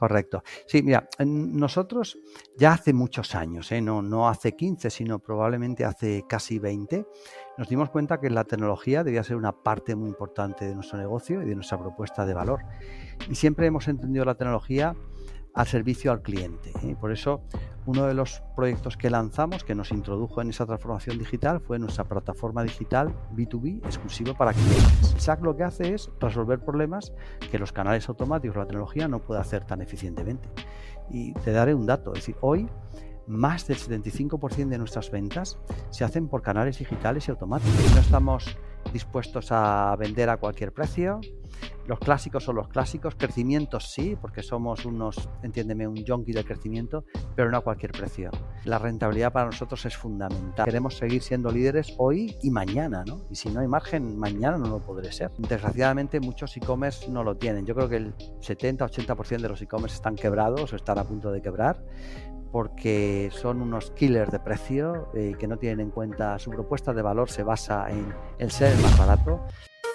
Correcto. Sí, mira, nosotros ya hace muchos años, no hace 15, sino probablemente hace casi 20, nos dimos cuenta que la tecnología debía ser una parte muy importante de nuestro negocio y de nuestra propuesta de valor. Y siempre hemos entendido la tecnología al servicio al cliente. Por eso, uno de los proyectos que lanzamos, que nos introdujo en esa transformación digital, fue nuestra plataforma digital B2B exclusivo para clientes. SAC lo que hace es resolver problemas que los canales automáticos, la tecnología, no puede hacer tan eficientemente. Y te daré un dato, es decir, hoy más del 75% de nuestras ventas se hacen por canales digitales y automáticos. No estamos dispuestos a vender a cualquier precio. Los clásicos son los clásicos, crecimientos sí, porque somos unos, entiéndeme, un junkie del crecimiento, pero no a cualquier precio. La rentabilidad para nosotros es fundamental. Queremos seguir siendo líderes hoy y mañana, ¿no? Y si no hay margen, mañana no lo podré ser. Desgraciadamente, muchos e-commerce no lo tienen. Yo creo que el 70-80% de los e-commerce están quebrados o están a punto de quebrar, porque son unos killers de precio que no tienen en cuenta su propuesta de valor, se basa en el ser el más barato.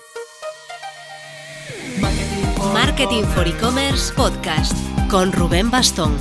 Marketing for E-Commerce Podcast con Rubén Bastón.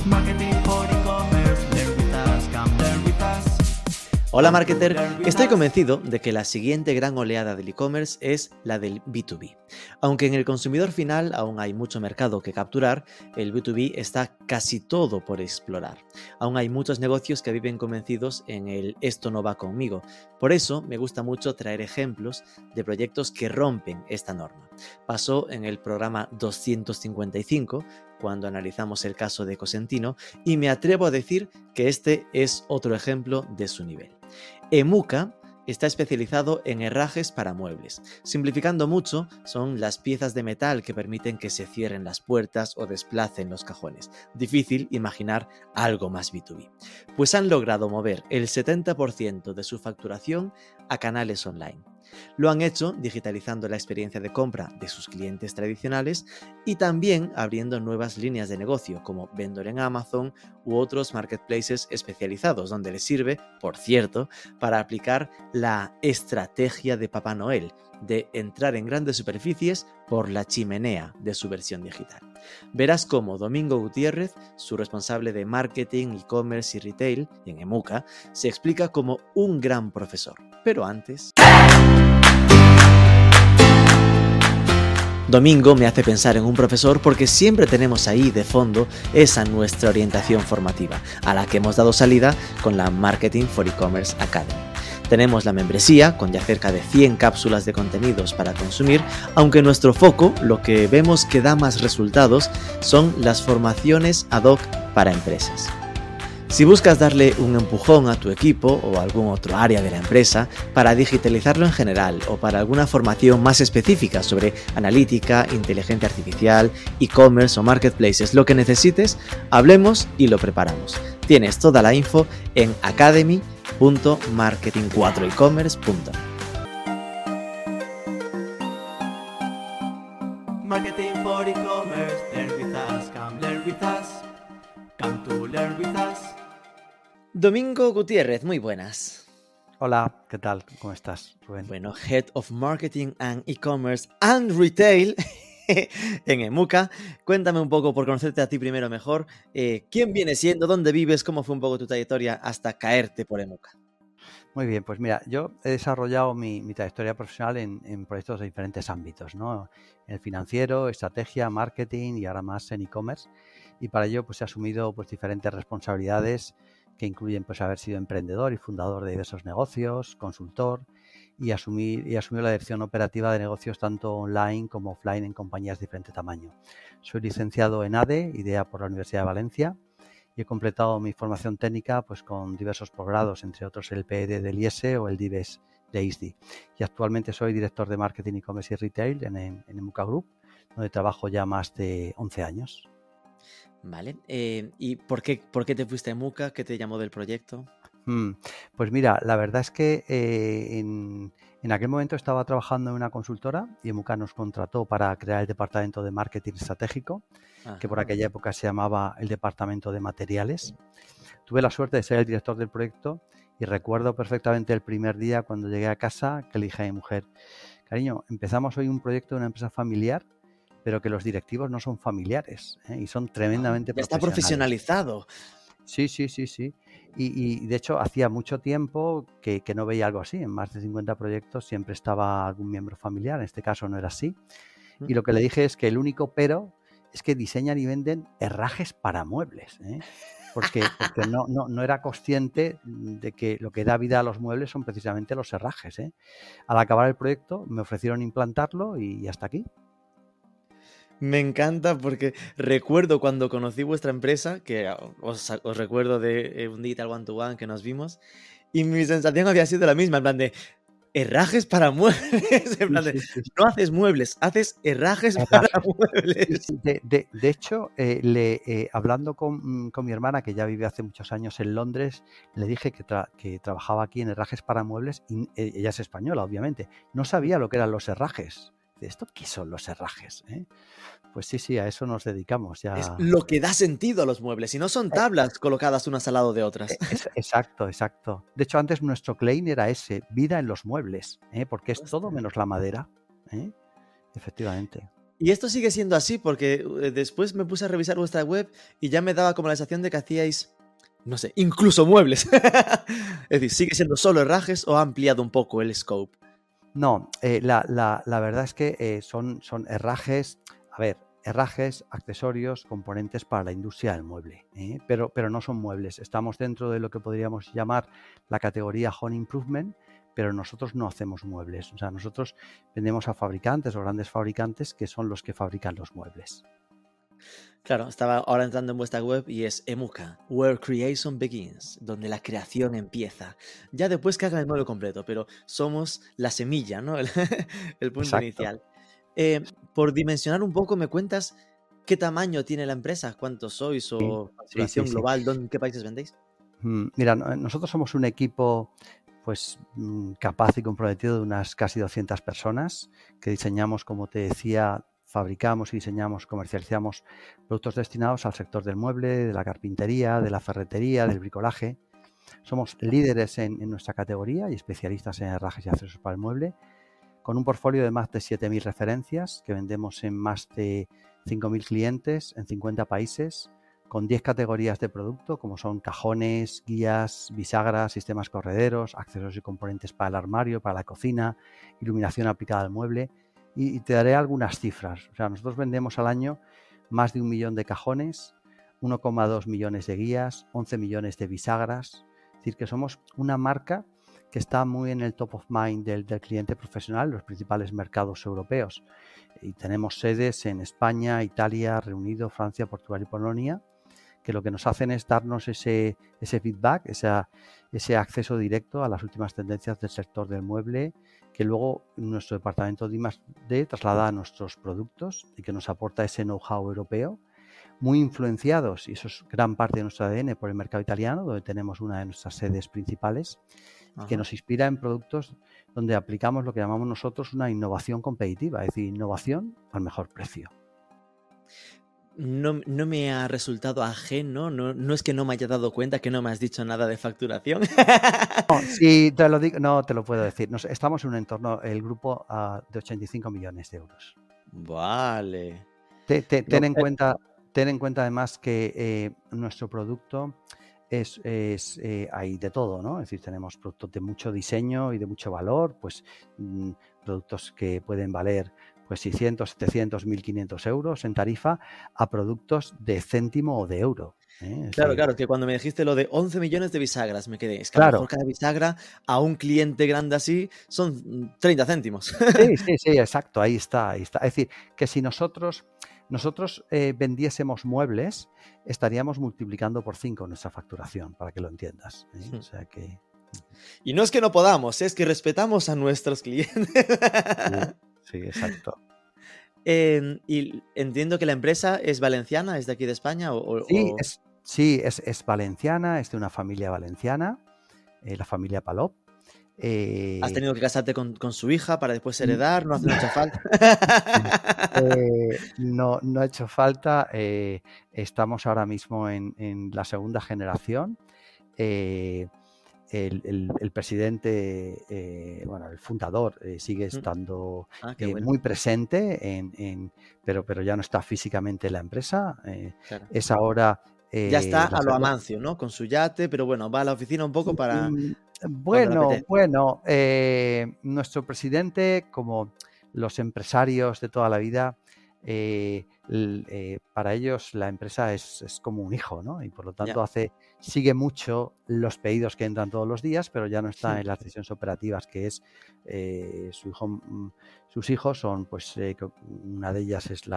Hola marketer, estoy convencido de que la siguiente gran oleada del e-commerce es la del B2B. Aunque en el consumidor final aún hay mucho mercado que capturar, el B2B está casi todo por explorar. Aún hay muchos negocios que viven convencidos en el esto no va conmigo. Por eso me gusta mucho traer ejemplos de proyectos que rompen esta norma. Pasó en el programa 255, cuando analizamos el caso de Cosentino, y me atrevo a decir que este es otro ejemplo de su nivel. Emuca está especializado en herrajes para muebles. Simplificando mucho, son las piezas de metal que permiten que se cierren las puertas o desplacen los cajones. Difícil imaginar algo más B2B. Pues han logrado mover el 70% de su facturación a canales online. Lo han hecho digitalizando la experiencia de compra de sus clientes tradicionales y también abriendo nuevas líneas de negocio como Vendor en Amazon u otros marketplaces especializados, donde les sirve, por cierto, para aplicar la estrategia de Papá Noel, de entrar en grandes superficies por la chimenea de su versión digital. Verás cómo Domingo Gutiérrez, su responsable de marketing, e-commerce y retail en Emuca, se explica como un gran profesor. Pero antes... Domingo me hace pensar en un profesor porque siempre tenemos ahí de fondo esa nuestra orientación formativa, a la que hemos dado salida con la Marketing for E-Commerce Academy. Tenemos la membresía con ya cerca de 100 cápsulas de contenidos para consumir, aunque nuestro foco, lo que vemos que da más resultados, son las formaciones ad hoc para empresas. Si buscas darle un empujón a tu equipo o a algún otro área de la empresa para digitalizarlo en general o para alguna formación más específica sobre analítica, inteligencia artificial, e-commerce o marketplaces, lo que necesites, hablemos y lo preparamos. Tienes toda la info en academy.marketing4ecommerce.net. Marketing for e-commerce, learn with us, come learn with us, come to learn with us. Domingo Gutiérrez, muy buenas. Hola, ¿qué tal? ¿Cómo estás, Rubén? Bueno, Head of Marketing and E-Commerce and Retail en Emuca. Cuéntame un poco, por conocerte a ti primero mejor, ¿quién vienes siendo, dónde vives, cómo fue un poco tu trayectoria hasta caerte por Emuca? Muy bien, pues mira, yo he desarrollado mi trayectoria profesional en proyectos de diferentes ámbitos, ¿no? En el financiero, estrategia, marketing y ahora más en e-commerce. Y para ello pues he asumido pues diferentes responsabilidades que incluyen pues haber sido emprendedor y fundador de diversos negocios, consultor y asumir la dirección operativa de negocios tanto online como offline en compañías de diferente tamaño. Soy licenciado en ADE, IDEA por la Universidad de Valencia, y he completado mi formación técnica pues con diversos posgrados, entre otros el PED del IES o el DIVES de ISDI. Y actualmente soy director de Marketing, E-Commerce y Retail en Emuca Group, donde trabajo ya más de 11 años. Vale, ¿y por qué te fuiste a Emuca? ¿Qué te llamó del proyecto? Pues mira, la verdad es que en aquel momento estaba trabajando en una consultora y Emuca nos contrató para crear el departamento de marketing estratégico, que por aquella época se llamaba el departamento de materiales. Tuve la suerte de ser el director del proyecto y recuerdo perfectamente el primer día cuando llegué a casa que le dije a mi mujer: cariño, empezamos hoy un proyecto de una empresa familiar pero que los directivos no son familiares, y son tremendamente Ya está profesionales. profesionalizado. Sí, sí, sí, sí. Y de hecho hacía mucho tiempo que no veía algo así. En más de 50 proyectos siempre estaba algún miembro familiar, en este caso no era así. Y lo que le dije es que el único pero es que diseñan y venden herrajes para muebles, porque no era consciente de que lo que da vida a los muebles son precisamente los herrajes. Al acabar el proyecto me ofrecieron implantarlo y hasta aquí. Me encanta porque recuerdo cuando conocí vuestra empresa, que os recuerdo de un Digital One to One que nos vimos, y mi sensación había sido la misma, en plan de herrajes para muebles, en plan de Sí, sí, sí. no haces muebles, haces herrajes para Herrajes. Sí, muebles. sí. De hecho, hablando con mi hermana, que ya vive hace muchos años en Londres, le dije que trabajaba aquí en herrajes para muebles y ella es española, obviamente. No sabía lo que eran los herrajes. Dice, ¿esto qué son los herrajes? Pues sí, a eso nos dedicamos Es ya. lo que da sentido a los muebles, y no son tablas colocadas unas al lado de otras. Exacto, exacto. De hecho, antes nuestro claim era ese, vida en los muebles, porque es todo menos la madera. Efectivamente. Y esto sigue siendo así porque después me puse a revisar vuestra web y ya me daba como la sensación de que hacíais, no sé, incluso muebles. Es decir, ¿sigue siendo solo herrajes o ha ampliado un poco el scope? No, la verdad es que son herrajes, a ver, herrajes, accesorios, componentes para la industria del mueble, pero no son muebles. Estamos dentro de lo que podríamos llamar la categoría Home Improvement, pero nosotros no hacemos muebles. O sea, nosotros vendemos a fabricantes o grandes fabricantes que son los que fabrican los muebles. Claro, estaba ahora entrando en vuestra web y es Emuka, Where Creation Begins, donde la creación empieza. Ya después que hagan el mueble completo, pero somos la semilla, ¿no? El punto Exacto. inicial. Por dimensionar un poco, ¿me cuentas qué tamaño tiene la empresa? ¿Cuántos sois? ¿O facturación Sí. global? ¿En qué países vendéis? Mira, nosotros somos un equipo pues capaz y comprometido de unas casi 200 personas que diseñamos, como te decía, fabricamos y diseñamos, comercializamos productos destinados al sector del mueble, de la carpintería, de la ferretería, del bricolaje. Somos líderes en nuestra categoría y especialistas en herrajes y accesorios para el mueble, con un portfolio de más de 7.000 referencias que vendemos en más de 5.000 clientes en 50 países, con 10 categorías de producto, como son cajones, guías, bisagras, sistemas correderos, accesorios y componentes para el armario, para la cocina, iluminación aplicada al mueble. Y te daré algunas cifras. O sea, nosotros vendemos al año más de 1 millón de cajones, 1,2 millones de guías, 11 millones de bisagras. Es decir, que somos una marca que está muy en el top of mind del cliente profesional en los principales mercados europeos. Y tenemos sedes en España, Italia, Reino Unido, Francia, Portugal y Polonia, que lo que nos hacen es darnos ese feedback, ese acceso directo a las últimas tendencias del sector del mueble, que luego nuestro departamento de I+D traslada a nuestros productos y que nos aporta ese know-how europeo, muy influenciados, y eso es gran parte de nuestro ADN, por el mercado italiano, donde tenemos una de nuestras sedes principales, que nos inspira en productos donde aplicamos lo que llamamos nosotros una innovación competitiva, es decir, innovación al mejor precio. No me ha resultado ajeno, no es que no me haya dado cuenta, que no me has dicho nada de facturación. No, sí, te lo digo, no te lo puedo decir. Estamos en un entorno, el grupo, de 85 millones de euros. Vale. Ten en cuenta además que nuestro producto hay de todo, ¿no? Es decir, tenemos productos de mucho diseño y de mucho valor, pues productos que pueden valer pues 600, 700, 1.500 euros en tarifa, a productos de céntimo o de euro. Claro, que cuando me dijiste lo de 11 millones de bisagras, me quedé, es que claro. A lo mejor cada bisagra a un cliente grande así son 30 céntimos. Sí, exacto, ahí está. Es decir, que si nosotros vendiésemos muebles, estaríamos multiplicando por 5 nuestra facturación, para que lo entiendas. O sea que... Y no es que no podamos, es que respetamos a nuestros clientes. Sí, exacto. Y entiendo que la empresa es valenciana, ¿es de aquí de España? Sí, es valenciana, es de una familia valenciana, la familia Palop. ¿Has tenido que casarte con su hija para después heredar? ¿No hace mucha falta? No ha hecho falta. Estamos ahora mismo en la segunda generación. el presidente, bueno, el fundador sigue Mm. estando Qué bueno, muy presente, pero ya no está físicamente en la empresa. claro. Es ahora Ya está la a lo Amancio, ¿no? Con su yate, pero bueno, va a la oficina un poco para Mm, cuando le Bueno, apetece. bueno, nuestro presidente, como los empresarios de toda la vida, para ellos la empresa es como un hijo, ¿no? Y por lo Ya. tanto sigue mucho los pedidos que entran todos los días, pero ya no está Mm. en las decisiones operativas, que es sus hijos son, pues, una de ellas es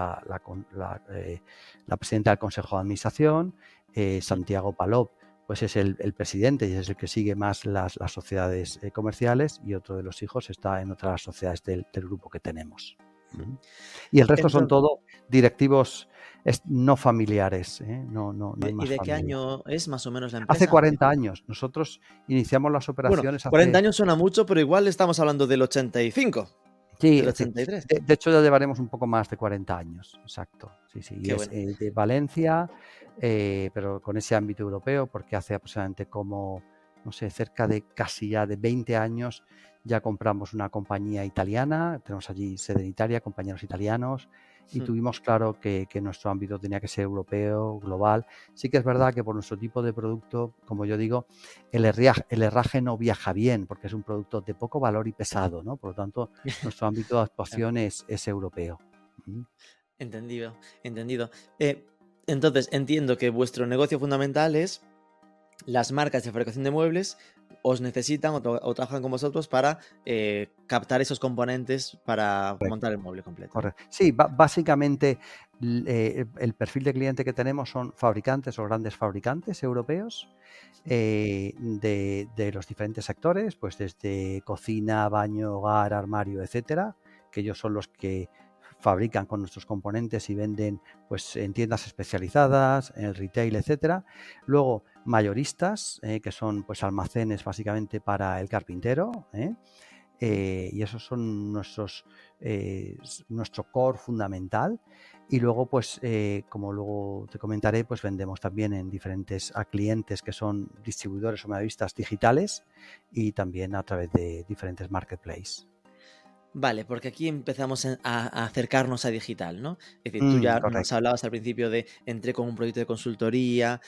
la presidenta del Consejo de Administración, Santiago Palop, pues es el presidente y es el que sigue más las sociedades comerciales, y otro de los hijos está en otras sociedades del grupo que tenemos. Y el resto son Entonces, todo directivos no familiares, no hay ¿y más de qué familia. año es más o menos la Hace empresa? 40 años. Nosotros iniciamos las Bueno, operaciones 40 hace... años suena mucho, pero igual estamos hablando del 85, Sí, del sí. 83. De hecho, ya llevaremos un poco más de 40 años, exacto. Sí, sí. Y Qué es bueno. de Valencia, pero con ese ámbito europeo, porque hace aproximadamente como, no sé, cerca de casi ya de 20 años ya compramos una compañía italiana, tenemos allí sede en Italia, compañeros italianos, y Mm. tuvimos claro que nuestro ámbito tenía que ser europeo, global. Sí que es verdad que por nuestro tipo de producto, como yo digo, el herraje no viaja bien, porque es un producto de poco valor y pesado, ¿no? Por lo tanto, nuestro ámbito de Claro. actuación es europeo. Entendido, entendido. Entonces, entiendo que vuestro negocio fundamental es las marcas de fabricación de muebles os necesitan o trabajan con vosotros para captar esos componentes para Correcto, montar el mueble completo, ¿no? correcto. Sí, básicamente el perfil de cliente que tenemos son fabricantes o grandes fabricantes europeos de los diferentes sectores, pues desde cocina, baño, hogar, armario, etcétera, que ellos son los que fabrican con nuestros componentes y venden, pues, en tiendas especializadas, en el retail, etcétera. Luego mayoristas, que son, pues, almacenes básicamente para el carpintero, y esos son nuestro core fundamental. Y luego, pues, como luego te comentaré, pues vendemos también a clientes que son distribuidores o mayoristas digitales, y también a través de diferentes marketplaces. Vale, porque aquí empezamos a acercarnos a digital, ¿no? Es decir, tú ya nos Correcto. hablabas al principio de entré con un proyecto de consultoría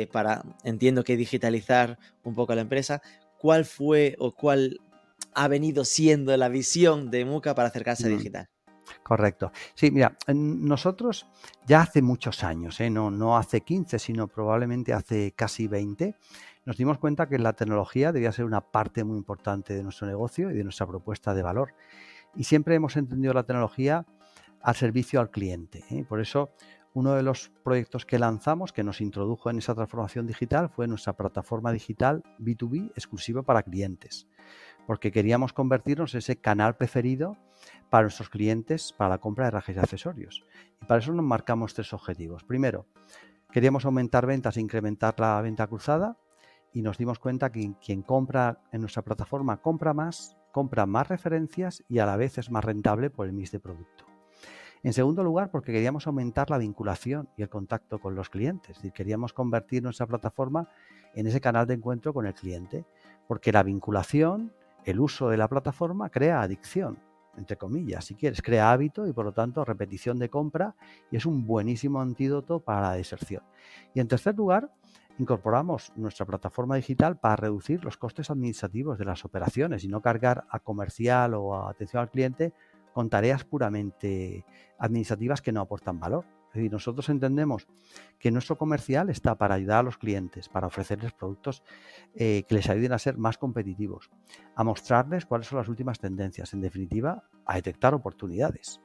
entiendo que digitalizar un poco la empresa. ¿Cuál fue o cuál ha venido siendo la visión de Muca para acercarse a Mm. digital? Correcto. Sí, mira, nosotros ya hace muchos años, no hace 15, sino probablemente hace casi 20, nos dimos cuenta que la tecnología debía ser una parte muy importante de nuestro negocio y de nuestra propuesta de valor. Y siempre hemos entendido la tecnología al servicio al cliente. Por eso, uno de los proyectos que lanzamos, que nos introdujo en esa transformación digital, fue nuestra plataforma digital B2B exclusiva para clientes, porque queríamos convertirnos en ese canal preferido para nuestros clientes para la compra de herrajes y accesorios. Y para eso nos marcamos 3 objetivos. Primero, queríamos aumentar ventas e incrementar la venta cruzada, y nos dimos cuenta que quien compra en nuestra plataforma compra más referencias y a la vez es más rentable por el mix de producto. En segundo lugar, porque queríamos aumentar la vinculación y el contacto con los clientes. Es decir, queríamos convertir nuestra plataforma en ese canal de encuentro con el cliente, porque la vinculación, el uso de la plataforma, crea adicción, entre comillas, si quieres, crea hábito y por lo tanto repetición de compra, y es un buenísimo antídoto para la deserción. Y en tercer lugar, incorporamos nuestra plataforma digital para reducir los costes administrativos de las operaciones y no cargar a comercial o a atención al cliente con tareas puramente administrativas que no aportan valor. Es decir, nosotros entendemos que nuestro comercial está para ayudar a los clientes, para ofrecerles productos que les ayuden a ser más competitivos, a mostrarles cuáles son las últimas tendencias, en definitiva, a detectar oportunidades.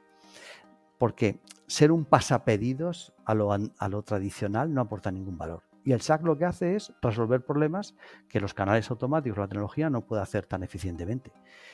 Porque ser un pasapedidos a lo tradicional no aporta ningún valor. Y el SAC lo que hace es resolver problemas que los canales automáticos, la tecnología, no puede hacer tan eficientemente.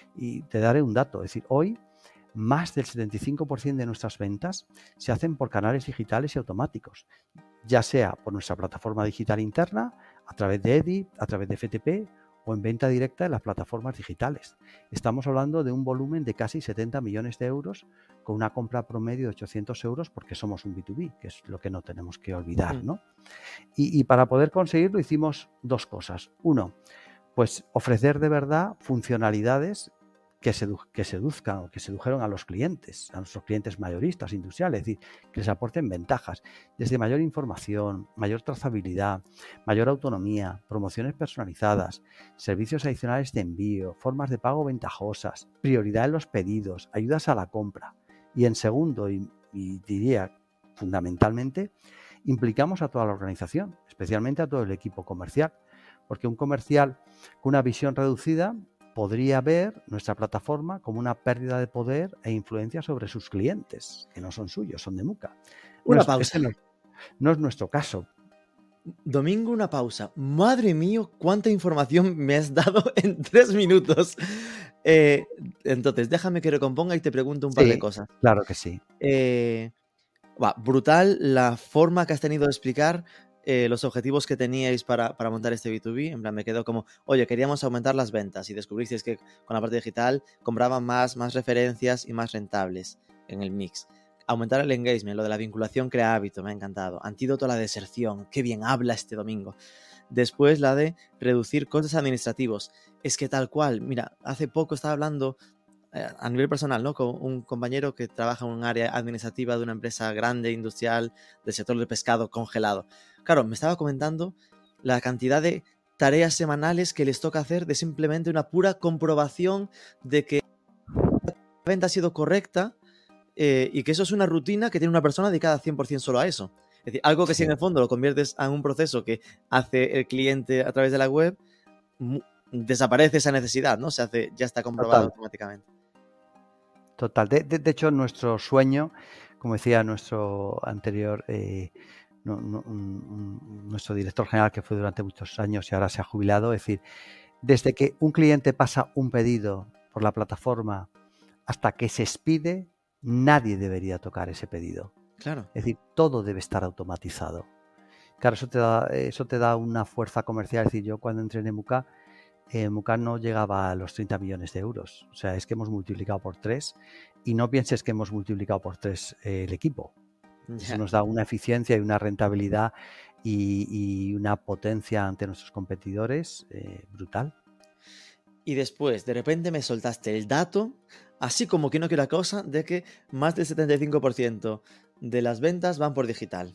Y te daré un dato, es decir, hoy más del 75% de nuestras ventas se hacen por canales digitales y automáticos, ya sea por nuestra plataforma digital interna, a través de EDI, a través de FTP o en venta directa en las plataformas digitales. Estamos hablando de un volumen de casi 70 millones de euros con una compra promedio de 800 euros porque somos un B2B, que es lo que no tenemos que olvidar, ¿no? Y para poder conseguirlo hicimos 2 cosas. Uno, pues ofrecer de verdad funcionalidades que seduzcan o que sedujeron a los clientes, a nuestros clientes mayoristas, industriales, es decir, que les aporten ventajas, desde mayor información, mayor trazabilidad, mayor autonomía, promociones personalizadas, servicios adicionales de envío, formas de pago ventajosas, prioridad en los pedidos, ayudas a la compra. Y en segundo, y diría fundamentalmente, implicamos a toda la organización, especialmente a todo el equipo comercial, porque un comercial con una visión reducida podría ver nuestra plataforma como una pérdida de poder e influencia sobre sus clientes, que no son suyos, son de Muka. Una pausa. No es nuestro caso. Domingo, una pausa. Madre mía, cuánta información me has dado en 3 minutos. Entonces, déjame que recomponga y te pregunto un par de cosas. Claro que sí. Brutal la forma que has tenido de explicar los objetivos que teníais para montar este B2B. En plan, me quedo como, oye, queríamos aumentar las ventas y descubristeis que con la parte digital compraban más referencias y más rentables en el mix. Aumentar el engagement, lo de la vinculación crea hábito, me ha encantado. Antídoto a la deserción, qué bien habla este Domingo. Después la de reducir costes administrativos. Es que tal cual, mira, hace poco estaba hablando a nivel personal, ¿no? Con un compañero que trabaja en un área administrativa de una empresa grande, industrial, del sector del pescado congelado. Claro, me estaba comentando la cantidad de tareas semanales que les toca hacer de simplemente una pura comprobación de que la venta ha sido correcta y que eso es una rutina que tiene una persona dedicada 100% solo a eso. Es decir, algo que si en el fondo lo conviertes en un proceso que hace el cliente a través de la web, desaparece esa necesidad, ¿no? Ya está comprobado automáticamente. Total. De hecho, nuestro sueño, como decía nuestro anterior, nuestro director general, que fue durante muchos años y ahora se ha jubilado, es decir, desde que un cliente pasa un pedido por la plataforma hasta que se expide, nadie debería tocar ese pedido. Claro. Es decir, todo debe estar automatizado. Claro, eso te da una fuerza comercial. Es decir, yo cuando entré en Muka no llegaba a los 30 millones de euros. O sea, es que hemos multiplicado por 3 y no pienses que hemos multiplicado por 3 el equipo. Eso nos da una eficiencia y una rentabilidad y una potencia ante nuestros competidores brutal. Y después, de repente me soltaste el dato, así como que no quiero la cosa, de que más del 75% de las ventas van por digital.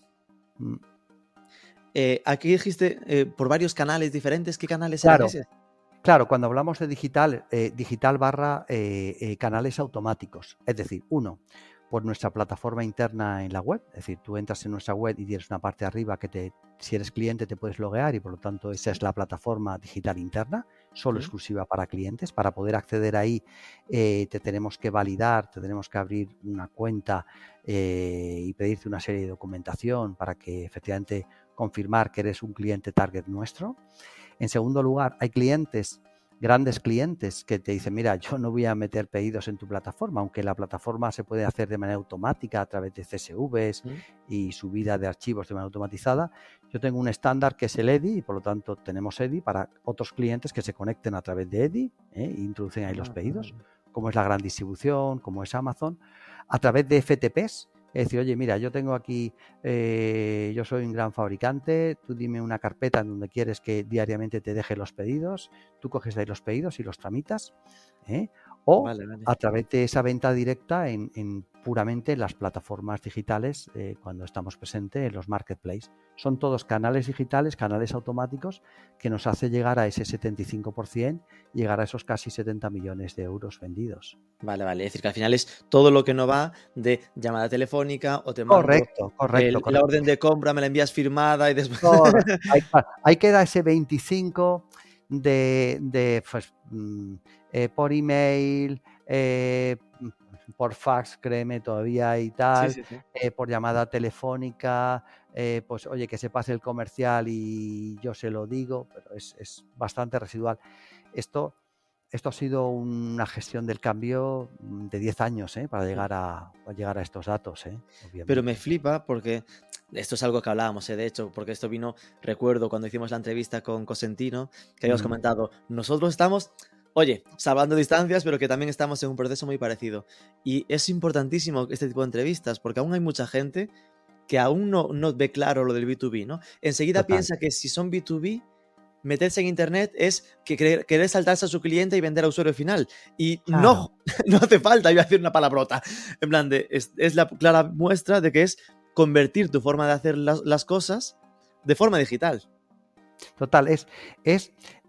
Aquí dijiste por varios canales diferentes. ¿Qué canales eran esos? Claro, cuando hablamos de digital, digital barra canales automáticos. Es decir, uno, por nuestra plataforma interna en la web. Es decir, tú entras en nuestra web y tienes una parte arriba que si eres cliente te puedes loguear y por lo tanto esa es la plataforma digital interna, solo exclusiva para clientes. Para poder acceder ahí te tenemos que validar, te tenemos que abrir una cuenta y pedirte una serie de documentación para que efectivamente confirmar que eres un cliente target nuestro. En segundo lugar, hay clientes, grandes clientes que te dicen, mira, yo no voy a meter pedidos en tu plataforma, aunque la plataforma se puede hacer de manera automática a través de CSVs y subida de archivos de manera automatizada. Yo tengo un estándar que es el EDI y por lo tanto tenemos EDI para otros clientes que se conecten a través de EDI e introducen ahí los pedidos, como es la gran distribución, como es Amazon, a través de FTPs. Es decir, oye, mira, yo tengo aquí, yo soy un gran fabricante, tú dime una carpeta en donde quieres que diariamente te deje los pedidos, tú coges de ahí los pedidos y los tramitas, o a través de esa venta directa en puramente las plataformas digitales cuando estamos presentes en los marketplaces. Son todos canales digitales, canales automáticos que nos hace llegar a ese 75%, llegar a esos casi 70 millones de euros vendidos. Vale. Es decir, que al final es todo lo que no va de llamada telefónica o te mando correcto. La orden de compra, me la envías firmada y después... Ahí queda ese 25 de pues, por email, por fax, créeme, todavía hay tal, sí. Por llamada telefónica, pues oye, que se pase el comercial y yo se lo digo, pero es bastante residual. Esto ha sido una gestión del cambio de 10 años para llegar a estos datos. Obviamente. Pero me flipa porque esto es algo que hablábamos, de hecho, porque esto vino, recuerdo cuando hicimos la entrevista con Cosentino, que habíamos comentado, nosotros estamos, oye, salvando distancias, pero que también estamos en un proceso muy parecido. Y es importantísimo este tipo de entrevistas, porque aún hay mucha gente que aún no ve claro lo del B2B, ¿no? Enseguida piensa que si son B2B, meterse en internet es querer saltarse a su cliente y vender a usuario final. Y Claro. no hace falta, iba a decir una palabrota. En plan, es la clara muestra de que es convertir tu forma de hacer las cosas de forma digital. Total, es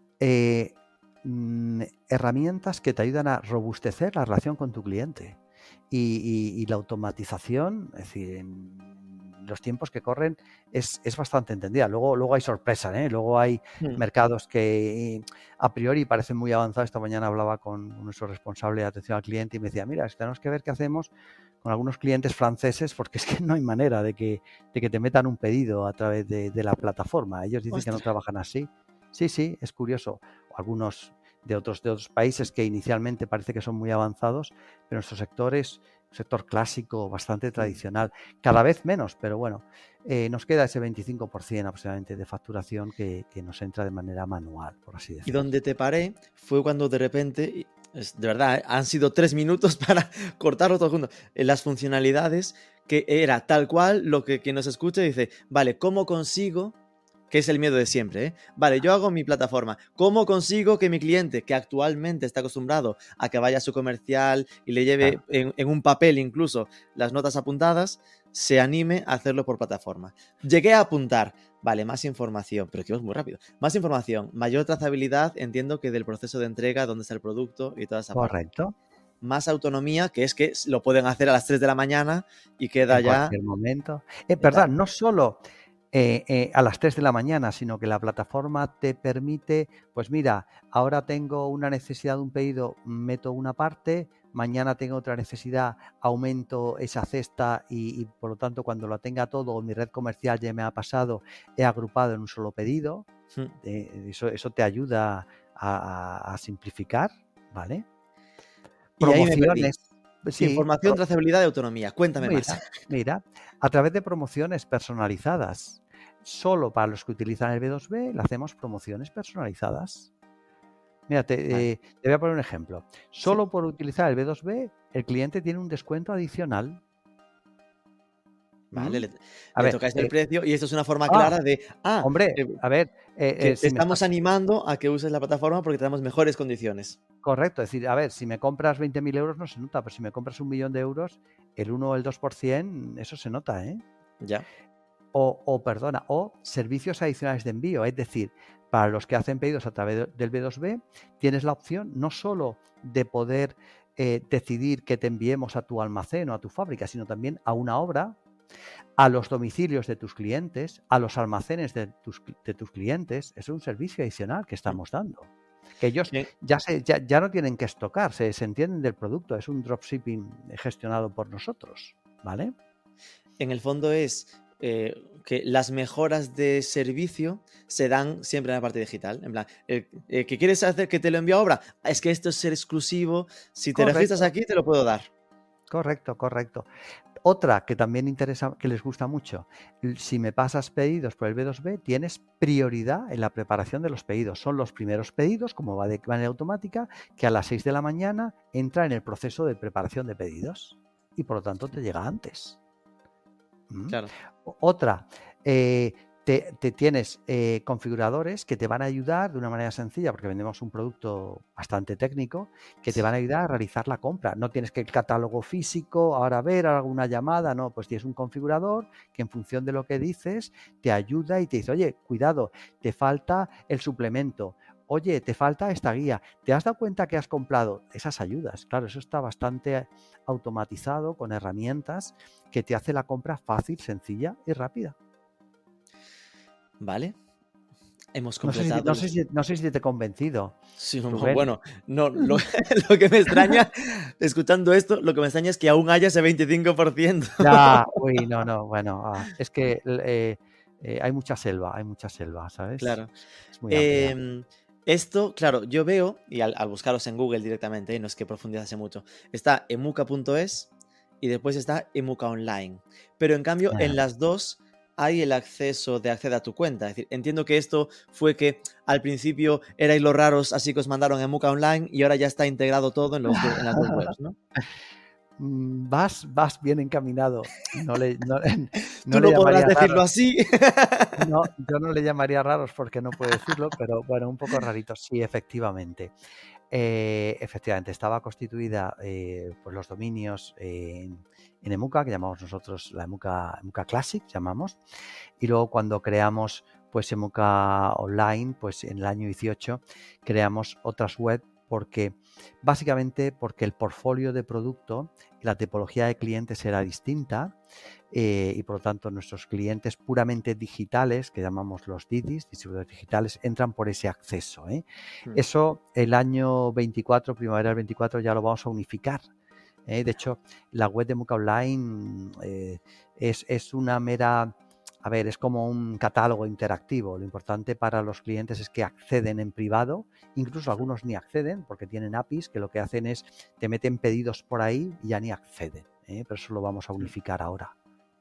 herramientas que te ayudan a robustecer la relación con tu cliente. Y la automatización, es decir, en los tiempos que corren, es bastante entendida. Luego hay sorpresas, ¿eh? Luego hay mercados que a priori parecen muy avanzados. Esta mañana hablaba con nuestro responsable de atención al cliente y me decía, mira, tenemos que ver qué hacemos con algunos clientes franceses, porque es que no hay manera de que te metan un pedido a través de la plataforma. Ellos dicen que no trabajan así. Sí, es curioso. O algunos de otros países que inicialmente parece que son muy avanzados, pero nuestro sector es un sector clásico, bastante tradicional, cada vez menos, pero bueno, nos queda ese 25% aproximadamente de facturación que nos entra de manera manual, por así decirlo. Y donde te paré fue cuando de repente, de verdad, han sido 3 minutos para cortarlo todo junto, las funcionalidades, que era tal cual lo que quien nos escucha dice, vale, ¿cómo consigo? Que es el miedo de siempre, ¿eh? Vale, yo hago mi plataforma. ¿Cómo consigo que mi cliente, que actualmente está acostumbrado a que vaya a su comercial y le lleve en un papel incluso las notas apuntadas, se anime a hacerlo por plataforma? Llegué a apuntar, vale, más información, pero que es muy rápido. Más información, mayor trazabilidad, entiendo que del proceso de entrega, dónde está el producto y toda esa parte. Correcto. Más autonomía, que es que lo pueden hacer a las 3 de la mañana y queda en ya... cualquier momento. Verdad, no solo... a las 3 de la mañana, sino que la plataforma te permite, pues mira, ahora tengo una necesidad de un pedido, meto una parte, mañana tengo otra necesidad, aumento esa cesta y por lo tanto cuando lo tenga todo, mi red comercial ya me ha pasado, he agrupado en un solo pedido. Eso te ayuda a simplificar, ¿vale? Y ahí me perdí. Sí, información, trazabilidad y autonomía. Cuéntame más. Mira, a través de promociones personalizadas. Solo para los que utilizan el B2B le hacemos promociones personalizadas. Mira, te voy a poner un ejemplo. Solo por utilizar el B2B, el cliente tiene un descuento adicional. Vale, le tocáis el precio y esto es una forma clara de... hombre, a ver... te estamos animando a que uses la plataforma porque tenemos mejores condiciones. Correcto, es decir, a ver, si me compras 20.000 euros no se nota, pero si me compras 1.000.000 de euros, el 1 o el 2%, eso se nota, ¿eh? Ya. O servicios adicionales de envío, es decir, para los que hacen pedidos a través del B2B, tienes la opción no solo de poder decidir que te enviemos a tu almacén o a tu fábrica, sino también a una obra, a los domicilios de tus clientes, a los almacenes de tus clientes. Es un servicio adicional que estamos dando. Que ellos ya no tienen que estocar, se entienden del producto, es un dropshipping gestionado por nosotros, ¿vale? En el fondo es que las mejoras de servicio se dan siempre en la parte digital. En plan, ¿qué quieres hacer que te lo envíe a obra? Es que esto es ser exclusivo, si te registras aquí te lo puedo dar. Correcto. Otra que también interesa, que les gusta mucho, si me pasas pedidos por el B2B, tienes prioridad en la preparación de los pedidos. Son los primeros pedidos, como va de manera automática, que a las 6 de la mañana entra en el proceso de preparación de pedidos y por lo tanto te llega antes. Claro. Otra, te tienes configuradores que te van a ayudar de una manera sencilla, porque vendemos un producto bastante técnico, que te van a ayudar a realizar la compra. No tienes que el catálogo físico, ahora ver alguna llamada, no, pues tienes un configurador que en función de lo que dices te ayuda y te dice, oye, cuidado, te falta el suplemento, oye, te falta esta guía, ¿te has dado cuenta que has comprado? Esas ayudas, claro, eso está bastante automatizado con herramientas que te hace la compra fácil, sencilla y rápida. Vale. Hemos completado. No sé si te he convencido. Sí, bueno, no, lo que me extraña, escuchando esto, lo que me extraña es que aún haya ese 25%. Ya, bueno, es que hay mucha selva, ¿sabes? Claro. Es muy amplia. Esto, claro, yo veo, y al buscaros en Google directamente, no es que profundizase mucho, está emuca.es y después está emuca online. Pero en cambio, en las dos hay el acceso de acceder a tu cuenta. Es decir, entiendo que esto fue que al principio erais los raros, así que os mandaron emuca online y ahora ya está integrado todo en las dos webs, ¿no? vas bien encaminado. No le, no, Tú le no podrás llamaría decirlo raros. así. No, yo no le llamaría raros porque no puedo decirlo, pero bueno, un poco raritos. Sí, efectivamente. Efectivamente, estaba constituida por los dominios en Emuka, que llamamos nosotros la Emuka Classic, llamamos. Y luego cuando creamos pues Emuka Online, pues en el año 18 creamos otras web básicamente porque el portfolio de producto y la tipología de clientes era distinta y por lo tanto nuestros clientes puramente digitales, que llamamos los DIDIs, distribuidores digitales, entran por ese acceso. Eso el año 24, primavera del 24, ya lo vamos a unificar. De hecho, la web de Emuka Online es una mera... A ver, es como un catálogo interactivo. Lo importante para los clientes es que acceden en privado. Incluso algunos ni acceden porque tienen APIs que lo que hacen es te meten pedidos por ahí y ya ni acceden. Pero eso lo vamos a unificar ahora.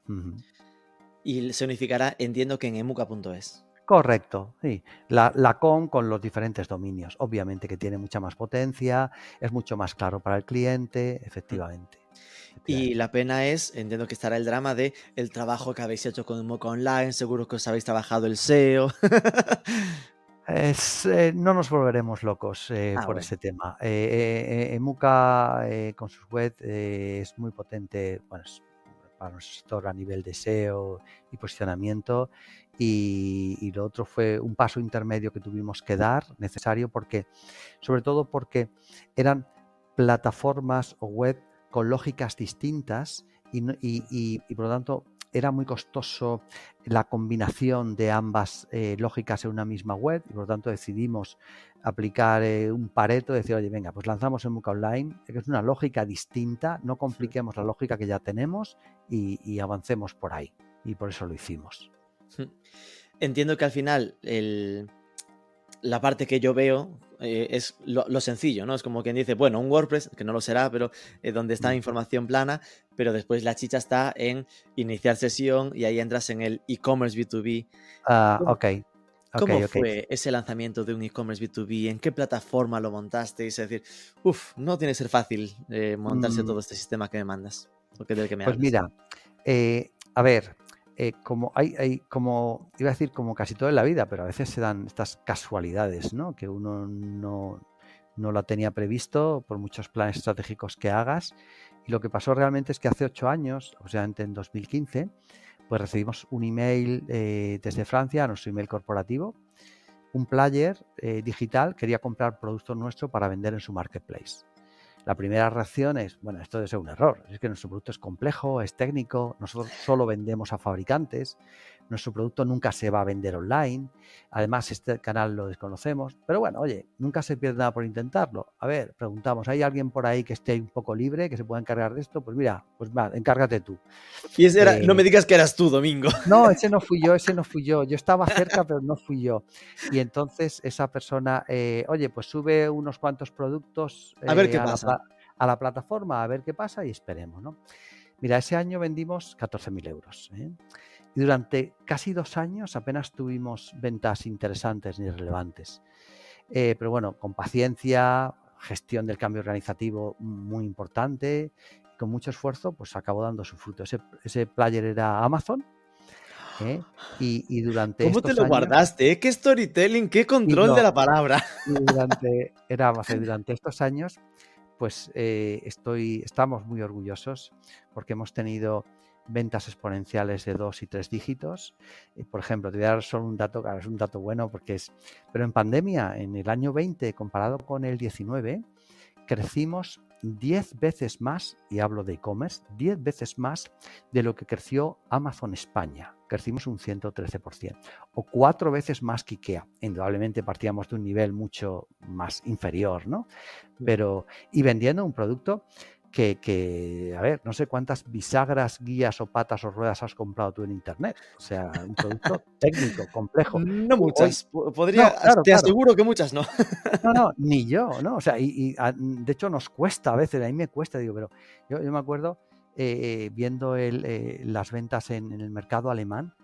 Y se unificará, entiendo que en emuka.es. Correcto, sí. La con los diferentes dominios. Obviamente que tiene mucha más potencia, es mucho más claro para el cliente, efectivamente. Y la pena es, entiendo que estará el drama de el trabajo que habéis hecho con Emuka Online, seguro que os habéis trabajado el SEO. No nos volveremos locos por bueno. ese tema. Emuka con sus web es muy potente, bueno, para nuestro sector a nivel de SEO y posicionamiento, y lo otro fue un paso intermedio que tuvimos que dar, necesario, sobre todo porque eran plataformas o web con lógicas distintas y por lo tanto era muy costoso la combinación de ambas lógicas en una misma web y por lo tanto decidimos aplicar un Pareto, decir, oye, venga, pues lanzamos Emuka Online, que es una lógica distinta, no compliquemos la lógica que ya tenemos y avancemos por ahí. Y por eso lo hicimos. Entiendo que al final la parte que yo veo es lo sencillo, ¿no? Es como quien dice, bueno, un WordPress, que no lo será, pero donde está información plana, pero después la chicha está en iniciar sesión y ahí entras en el e-commerce B2B. ¿Cómo fue ese lanzamiento de un e-commerce B2B? ¿En qué plataforma lo montasteis? Es decir, no tiene que ser fácil montarse todo este sistema que me mandas. Del que me pues hablas. Mira, a ver, como como iba a decir, como casi todo en la vida, pero a veces se dan estas casualidades, ¿no? Que uno no la tenía previsto por muchos planes estratégicos que hagas. Y lo que pasó realmente es que hace 8 años, o sea, en 2015, pues recibimos un email desde Francia a nuestro email corporativo. Un player digital quería comprar productos nuestros para vender en su marketplace. La primera reacción es, bueno, esto debe ser un error. Es que nuestro producto es complejo, es técnico, nosotros solo vendemos a fabricantes, nuestro producto nunca se va a vender online, además este canal lo desconocemos, pero bueno, oye, nunca se pierde nada por intentarlo. A ver, preguntamos, ¿hay alguien por ahí que esté un poco libre, que se pueda encargar de esto? Pues mira, pues va, encárgate tú. Y ese era, no me digas que eras tú, Domingo. No, ese no fui yo. Yo estaba cerca, pero no fui yo. Y entonces esa persona, oye, pues sube unos cuantos productos a ver qué pasa. A la plataforma, a ver qué pasa y esperemos, ¿no? Mira, ese año vendimos 14.000 euros. Y durante casi 2 años apenas tuvimos ventas interesantes ni relevantes. Pero bueno, con paciencia, gestión del cambio organizativo muy importante, con mucho esfuerzo, pues acabó dando su fruto. Ese player era Amazon. Y durante ¿Cómo estos te lo años, guardaste? ¿Qué storytelling? ¿Qué control de la palabra? Durante estos años, pues estamos muy orgullosos porque hemos tenido ventas exponenciales de 2 y 3 dígitos. Por ejemplo, te voy a dar solo un dato, claro, es un dato bueno porque pero en pandemia, en el año 20, comparado con el 19, crecimos 10 veces más, y hablo de e-commerce, 10 veces más de lo que creció Amazon España. Crecimos un 113%, o 4 veces más que IKEA. Indudablemente partíamos de un nivel mucho más inferior, ¿no? Y vendiendo un producto que, a ver, no sé cuántas bisagras, guías o patas o ruedas has comprado tú en internet. O sea, un producto técnico, complejo. No muchas. Te aseguro que muchas no. No, ni yo, ¿no? O sea, de hecho nos cuesta a veces, a mí me cuesta, digo, pero yo me acuerdo viendo las ventas en el mercado alemán,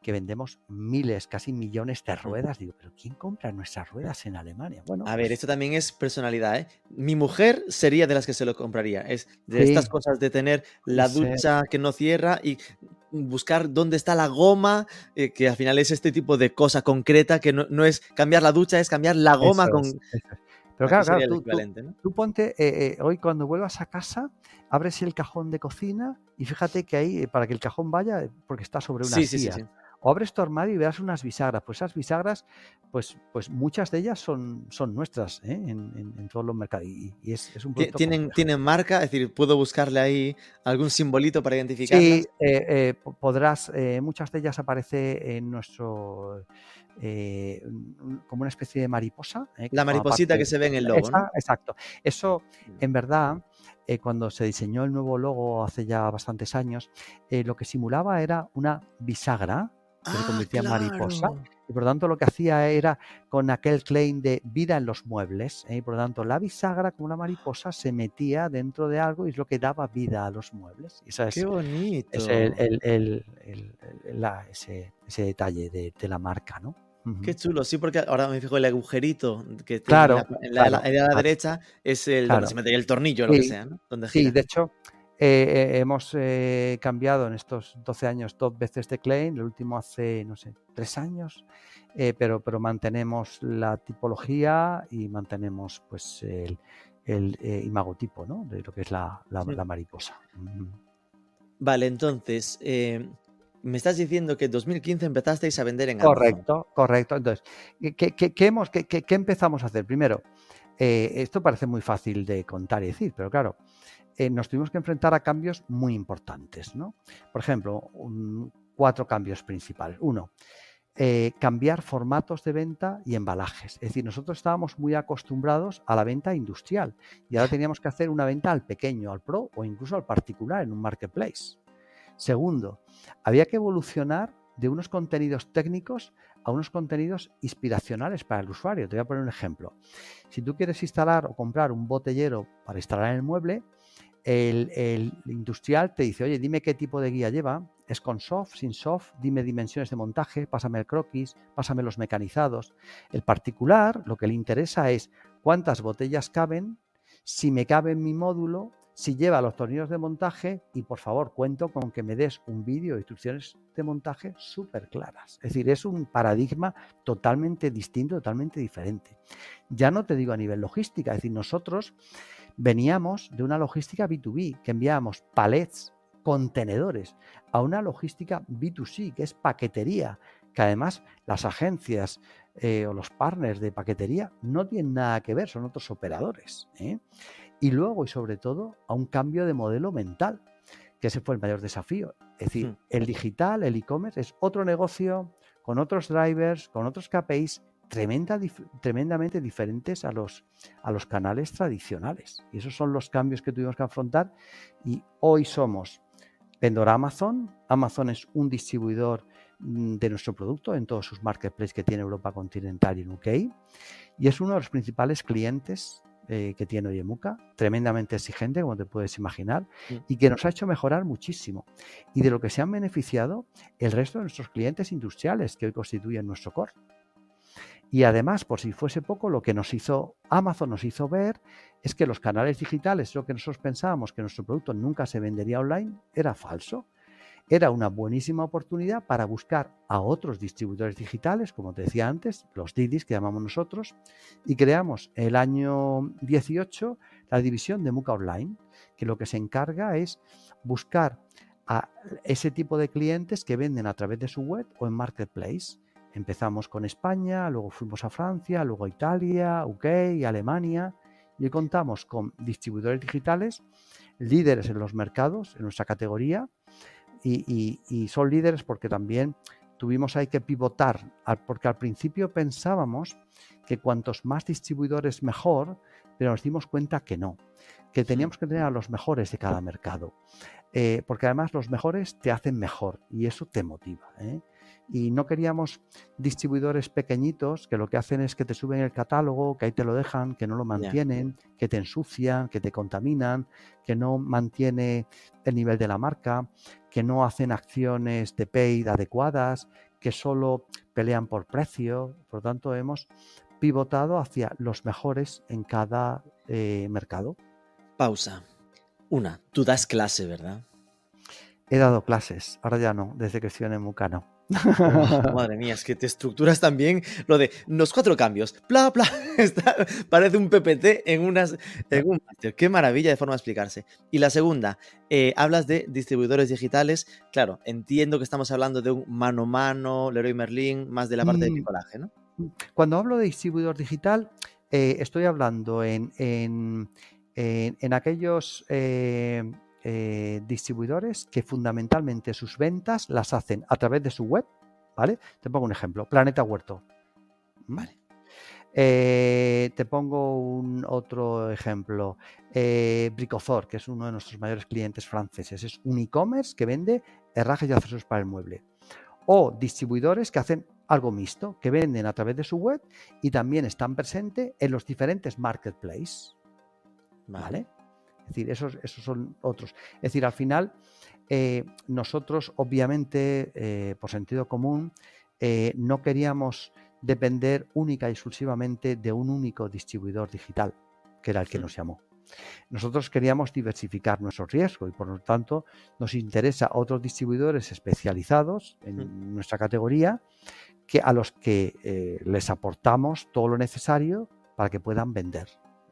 que vendemos miles, casi millones de ruedas. Digo, ¿pero quién compra nuestras ruedas en Alemania? Bueno, A ver, pues, esto también es personalidad, ¿eh? Mi mujer sería de las que se lo compraría. Es de estas sí, cosas de tener puede la ser. ducha que no cierra y buscar dónde está la goma, que al final es este tipo de cosa concreta que no es cambiar la ducha, es cambiar la goma Eso es, con... eso es. Pero Aquí claro, sería el tú equivalente, ¿no? ponte, hoy cuando vuelvas a casa, abres el cajón de cocina y fíjate que ahí, para que el cajón vaya, porque está sobre Sí, unas sí, sí, guías. sí. O abres tu armario y verás unas bisagras. Pues esas bisagras, pues muchas de ellas son nuestras, ¿eh? En todos los mercados. Y es un producto complejo. ¿Tienen marca? Es decir, ¿puedo buscarle ahí algún simbolito para Sí, identificarlas? podrás, muchas de ellas aparece en nuestro, como una especie de mariposa, que La forma mariposita parte que se ve en el logo, ¿no? esa, exacto. Eso, en verdad, cuando se diseñó el nuevo logo hace ya bastantes años, lo que simulaba era una bisagra que se Ah, convertía en mariposa, claro. y por lo tanto lo que hacía era con aquel claim de vida en los muebles, y por lo tanto la bisagra como una mariposa se metía dentro de algo y es lo que daba vida a los muebles. Y esa Qué es bonito. ese detalle de la marca, ¿no? Qué Ujú. chulo. Sí, porque ahora me fijo el agujerito que tiene en la, Claro, en la, claro, en la claro, derecha, es el donde se claro. mete el tornillo o lo que Sí, sea, ¿no? Donde sí, gira. de hecho, hemos cambiado en estos 12 años 2 veces de claim, el último hace, no sé, 3 años, pero mantenemos la tipología y mantenemos pues el imagotipo, ¿no? De lo que es la mariposa. Ujú. Vale, entonces, me estás diciendo que en 2015 empezasteis a vender en Amazon. Correcto, correcto. Entonces, ¿qué empezamos a hacer? Primero, esto parece muy fácil de contar y decir, pero claro, nos tuvimos que enfrentar a cambios muy importantes, ¿no? Por ejemplo, 4 cambios principales. Uno, cambiar formatos de venta y embalajes. Es decir, nosotros estábamos muy acostumbrados a la venta industrial y ahora teníamos que hacer una venta al pequeño, al pro o incluso al particular en un marketplace. Segundo, había que evolucionar de unos contenidos técnicos a unos contenidos inspiracionales para el usuario. Te voy a poner un ejemplo. Si tú quieres instalar o comprar un botellero para instalar en el mueble, el industrial te dice, oye, dime qué tipo de guía lleva, es con soft, sin soft, dime dimensiones de montaje, pásame el croquis, pásame los mecanizados. El particular, lo que le interesa es cuántas botellas caben, si me cabe en mi módulo, si lleva los tornillos de montaje y por favor cuento con que me des un vídeo de instrucciones de montaje súper claras. Es decir, es un paradigma totalmente distinto, totalmente diferente. Ya no te digo a nivel logística, es decir, nosotros veníamos de una logística B2B, que enviábamos palets, contenedores, a una logística B2C, que es paquetería, que además las agencias o los partners de paquetería no tienen nada que ver, son otros operadores. Y luego, y sobre todo, a un cambio de modelo mental, que ese fue el mayor desafío. Es decir, el digital, el e-commerce, es otro negocio, con otros drivers, con otros KPIs, tremendamente diferentes a los canales tradicionales. Y esos son los cambios que tuvimos que afrontar. Y hoy somos vendedor Amazon. Amazon es un distribuidor de nuestro producto en todos sus marketplaces que tiene Europa continental y en UK. Y es uno de los principales clientes que tiene hoy Emuca, tremendamente exigente, como te puedes imaginar, y que nos ha hecho mejorar muchísimo. Y de lo que se han beneficiado el resto de nuestros clientes industriales que hoy constituyen nuestro core. Y además, por si fuese poco, lo que Amazon nos hizo ver es que los canales digitales, lo que nosotros pensábamos que nuestro producto nunca se vendería online, era falso. Era una buenísima oportunidad para buscar a otros distribuidores digitales, como te decía antes, los Didis que llamamos nosotros, y creamos el año 18 la división de Emuca Online, que lo que se encarga es buscar a ese tipo de clientes que venden a través de su web o en marketplace. Empezamos con España, luego fuimos a Francia, luego a Italia, UK, Alemania, y hoy contamos con distribuidores digitales, líderes en los mercados, en nuestra categoría, y son líderes porque también tuvimos ahí que pivotar, porque al principio pensábamos que cuantos más distribuidores mejor, pero nos dimos cuenta que no, que teníamos que tener a los mejores de cada mercado, porque además los mejores te hacen mejor y eso te motiva, Y no queríamos distribuidores pequeñitos que lo que hacen es que te suben el catálogo, que ahí te lo dejan, que no lo mantienen, que te ensucian, que te contaminan, que no mantiene el nivel de la marca, que no hacen acciones de paid adecuadas, que solo pelean por precio. Por lo tanto, hemos pivotado hacia los mejores en cada mercado. Pausa. Tú das clase, ¿verdad? He dado clases, ahora ya no, desde que estoy en Emuca no. Oh, madre mía, es que te estructuras también lo de los 4 cambios, bla, bla, parece un PPT en un máster. Qué maravilla de forma de explicarse. Y la segunda, hablas de distribuidores digitales. Claro, entiendo que estamos hablando de un mano a mano, Leroy Merlin, más de la parte de bricolaje, ¿no? Cuando hablo de distribuidor digital, estoy hablando en aquellos distribuidores que fundamentalmente sus ventas las hacen a través de su web, ¿vale? Te pongo un ejemplo, Planeta Huerto. Vale. Te pongo otro ejemplo, Bricozor, que es uno de nuestros mayores clientes franceses. Es un e-commerce que vende herrajes y accesorios para el mueble. O distribuidores que hacen algo mixto, que venden a través de su web y también están presentes en los diferentes marketplaces. ¿Vale? Es decir, esos son otros. Es decir, al final, nosotros, obviamente, por sentido común, no queríamos depender única y exclusivamente de un único distribuidor digital, que era el que nos llamó. Nosotros queríamos diversificar nuestro riesgo y, por lo tanto, nos interesa otros distribuidores especializados en nuestra categoría a los que les aportamos todo lo necesario para que puedan vender.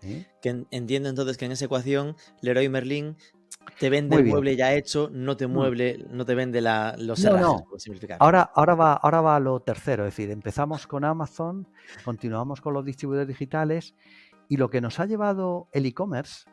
Que entiendo entonces que en esa ecuación Leroy Merlin te vende el mueble ya hecho, no te vende los herrajes, por simplificar. Ahora va lo tercero, es decir, empezamos con Amazon, continuamos con los distribuidores digitales y lo que nos ha llevado el e-commerce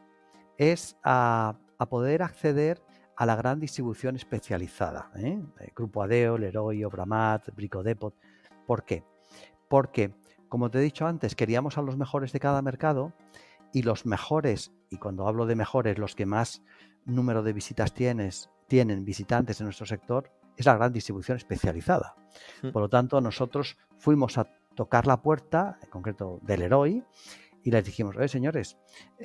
es a poder acceder a la gran distribución especializada, Grupo Adeo, Leroy, Obramat, Bricodepot. ¿Por qué? Porque, como te he dicho antes, queríamos a los mejores de cada mercado y los mejores, y cuando hablo de mejores, los que más número de visitas tienen visitantes en nuestro sector, es la gran distribución especializada. Por lo tanto, nosotros fuimos a tocar la puerta, en concreto del Leroy, y les dijimos, señores,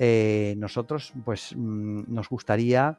nosotros pues nos gustaría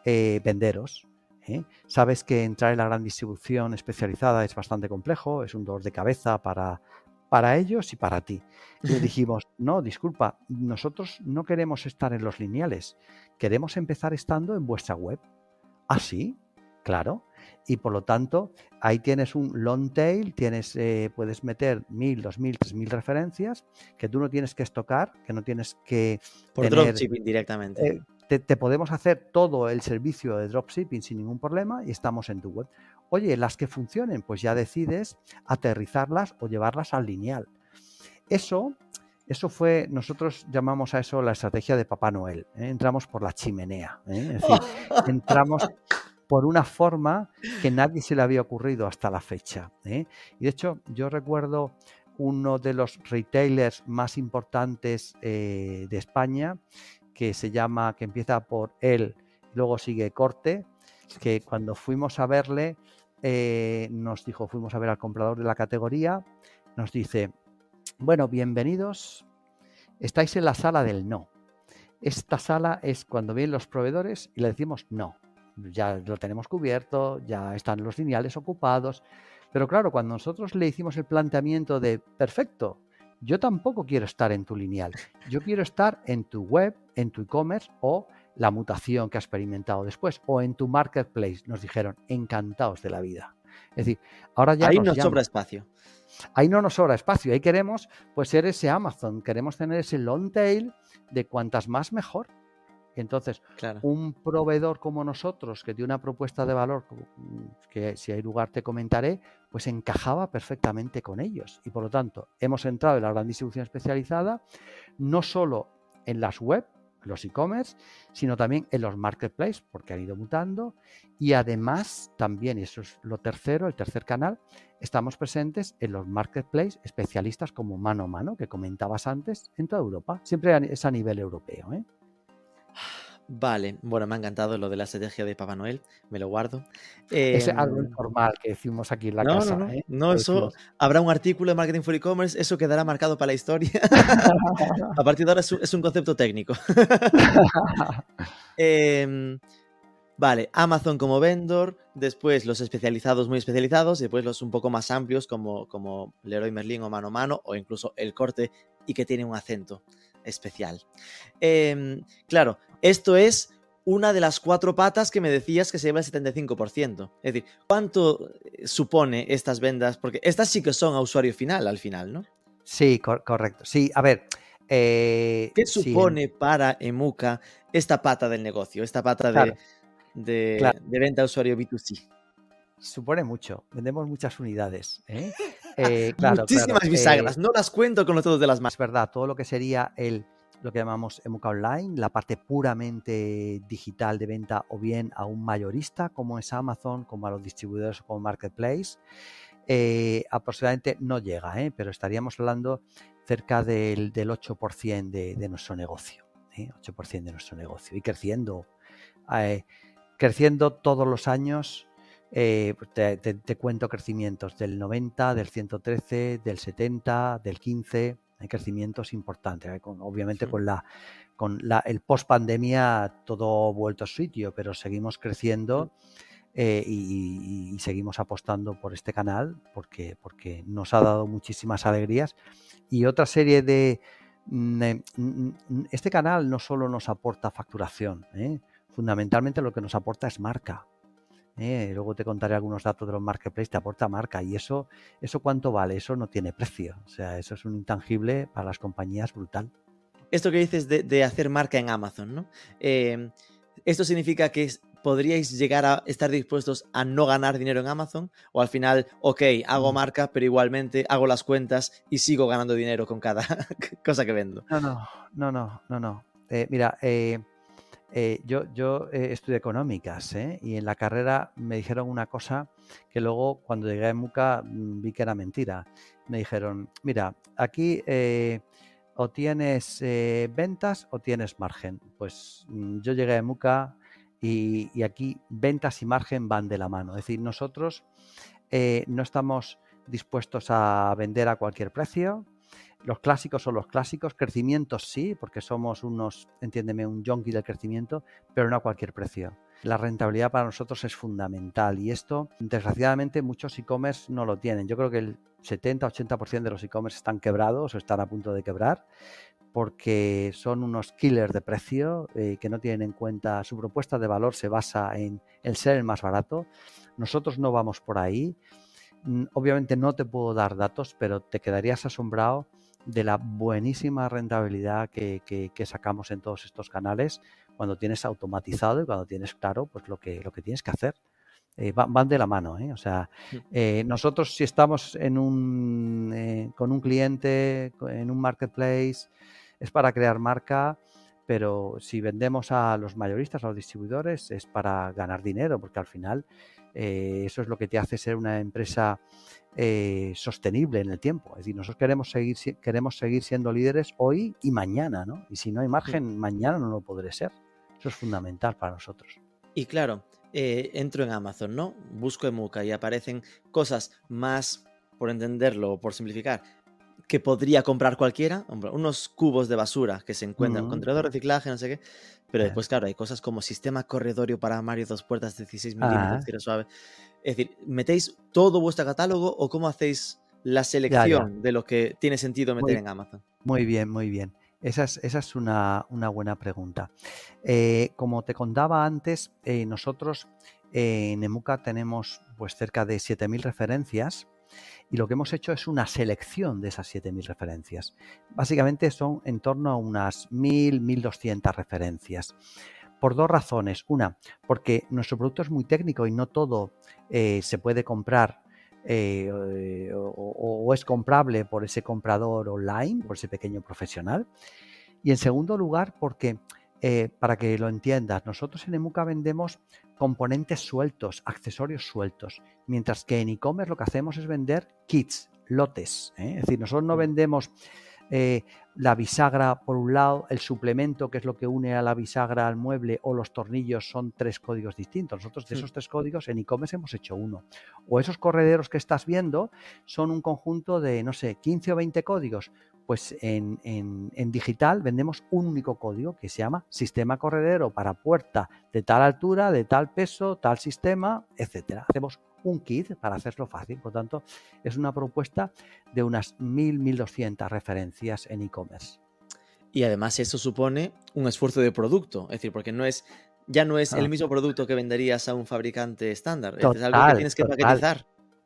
venderos. Sabes que entrar en la gran distribución especializada es bastante complejo, es un dolor de cabeza para ellos y para ti. Y le dijimos, no, disculpa, nosotros no queremos estar en los lineales, queremos empezar estando en vuestra web. ¿Ah, sí? Claro. Y por lo tanto, ahí tienes un long tail, puedes meter 1.000, 2.000, 3.000 referencias que tú no tienes que estocar, que no tienes que por dropshipping directamente. Te podemos hacer todo el servicio de dropshipping sin ningún problema y estamos en tu web. Oye, las que funcionen, pues ya decides aterrizarlas o llevarlas al lineal. Eso fue, nosotros llamamos a eso la estrategia de Papá Noel. Entramos por la chimenea. Es decir, entramos por una forma que nadie se le había ocurrido hasta la fecha. Y de hecho, yo recuerdo uno de los retailers más importantes de España, que empieza por él, luego sigue Corte, que cuando fuimos a verle, nos dijo, fuimos a ver al comprador de la categoría, nos dice, bueno, bienvenidos, estáis en la sala del no. Esta sala es cuando vienen los proveedores y le decimos no, ya lo tenemos cubierto, ya están los lineales ocupados, pero claro, cuando nosotros le hicimos el planteamiento de, perfecto, yo tampoco quiero estar en tu lineal, yo quiero estar en tu web, en tu e-commerce o la mutación que has experimentado después o en tu marketplace. Nos dijeron, encantados de la vida. Es decir, ahora ya ahí nos sobra espacio. Ahí no nos sobra espacio, ahí queremos pues ser ese Amazon, queremos tener ese long tail de cuantas más mejor. Entonces, claro, un proveedor como nosotros, que tiene una propuesta de valor, que si hay lugar te comentaré, pues encajaba perfectamente con ellos. Y por lo tanto, hemos entrado en la gran distribución especializada, no solo en las web, los e-commerce, sino también en los marketplaces, porque han ido mutando. Y además, también, y eso es lo tercero, el tercer canal, estamos presentes en los marketplaces especialistas como Mano a Mano, que comentabas antes, en toda Europa. Siempre es a nivel europeo, Vale, bueno, me ha encantado lo de la estrategia de Papá Noel, me lo guardo. Es algo informal que decimos aquí en la casa. No, eso habrá un artículo de Marketing for E-Commerce, eso quedará marcado para la historia. A partir de ahora es un concepto técnico. Vale, Amazon como vendor, después los especializados muy especializados y después los un poco más amplios como Leroy Merlin o Mano a Mano o incluso El Corte y que tiene un acento especial. Claro, esto es una de las 4 patas que me decías que se lleva el 75%. Es decir, ¿cuánto supone estas ventas? Porque estas sí que son a usuario final al final, ¿no? Sí, correcto. Sí, a ver. ¿Qué Sí, supone para Emuka esta pata del negocio, esta pata claro, de venta a usuario B2C? supone mucho. Vendemos muchas unidades. Claro. Muchísimas bisagras, no las cuento con los dedos de las manos. Es verdad, todo lo que sería lo que llamamos Emuka Online, la parte puramente digital de venta o bien a un mayorista como es Amazon, como a los distribuidores o como Marketplace, aproximadamente no llega, pero estaríamos hablando cerca del 8% de nuestro negocio, 8% de nuestro negocio y creciendo todos los años. Te cuento crecimientos del 90, del 113, del 70, del 15. Hay crecimientos importantes, obviamente Sí. con el post pandemia todo vuelto a su sitio, pero seguimos creciendo y seguimos apostando por este canal porque nos ha dado muchísimas alegrías y otra serie de este canal no solo nos aporta facturación, fundamentalmente lo que nos aporta es marca. Luego te contaré algunos datos de los marketplaces, te aporta marca y eso ¿cuánto vale? Eso no tiene precio, o sea, eso es un intangible para las compañías brutal. Esto que dices de hacer marca en Amazon, ¿no? ¿Esto significa que podríais llegar a estar dispuestos a no ganar dinero en Amazon? ¿O al final, ok, hago marca, pero igualmente hago las cuentas y sigo ganando dinero con cada cosa que vendo? No. Mira, yo estudié económicas y en la carrera me dijeron una cosa que luego cuando llegué a Emuka vi que era mentira. Me dijeron, mira, aquí o tienes ventas o tienes margen. Pues yo llegué a Emuka y aquí ventas y margen van de la mano. Es decir, nosotros no estamos dispuestos a vender a cualquier precio. Los clásicos son los clásicos, crecimientos sí, porque somos entiéndeme, un junkie del crecimiento, pero no a cualquier precio. La rentabilidad para nosotros es fundamental y esto, desgraciadamente, muchos e-commerce no lo tienen. Yo creo que el 70-80% de los e-commerce están quebrados o están a punto de quebrar porque son unos killers de precio que no tienen en cuenta, su propuesta de valor se basa en el ser el más barato. Nosotros no vamos por ahí. Obviamente no te puedo dar datos, pero te quedarías asombrado de la buenísima rentabilidad que sacamos en todos estos canales cuando tienes automatizado y cuando tienes claro pues lo que tienes que hacer. Van de la mano, o sea, nosotros si estamos con un cliente en un marketplace es para crear marca, pero si vendemos a los mayoristas, a los distribuidores, es para ganar dinero, porque al final eso es lo que te hace ser una empresa sostenible en el tiempo. Es decir, nosotros queremos seguir siendo líderes hoy y mañana, ¿no? Y si no hay margen, mañana no lo podré ser. Eso es fundamental para nosotros. Y claro, entro en Amazon, ¿no? Busco Emuka y aparecen cosas más, por entenderlo o por simplificar, que podría comprar cualquiera, unos cubos de basura que se encuentran, contenedor de reciclaje, no sé qué, pero después, claro, hay cosas como sistema corredorio para armario 2 puertas de 16 milímetros, tiro suave. Es decir, ¿metéis todo vuestro catálogo o cómo hacéis la selección de lo que tiene sentido meter en Amazon? Muy bien. Esa es una buena pregunta. Como te contaba antes, nosotros en Emuka tenemos pues cerca de 7.000 referencias y lo que hemos hecho es una selección de esas 7.000 referencias. Básicamente son en torno a unas 1.200 referencias. Por 2 razones. Una, porque nuestro producto es muy técnico y no todo se puede comprar o es comprable por ese comprador online, por ese pequeño profesional. Y en segundo lugar, porque para que lo entiendas, nosotros en Emuka vendemos componentes sueltos, accesorios sueltos, mientras que en e-commerce lo que hacemos es vender kits, lotes. Es decir, nosotros no vendemos la bisagra por un lado, el suplemento, que es lo que une a la bisagra al mueble, o los tornillos, son 3 códigos distintos. Nosotros de esos 3 códigos en e-commerce hemos hecho uno. O esos correderos que estás viendo son un conjunto de, no sé, 15 o 20 códigos. Pues en digital vendemos un único código que se llama sistema corredero para puerta de tal altura, de tal peso, tal sistema, etcétera. Hacemos un kit para hacerlo fácil. Por tanto, es una propuesta de unas 1.200 referencias en e-commerce. Y además eso supone un esfuerzo de producto, es decir, porque ya no es el mismo producto que venderías a un fabricante estándar, es algo que tienes que paquetizar.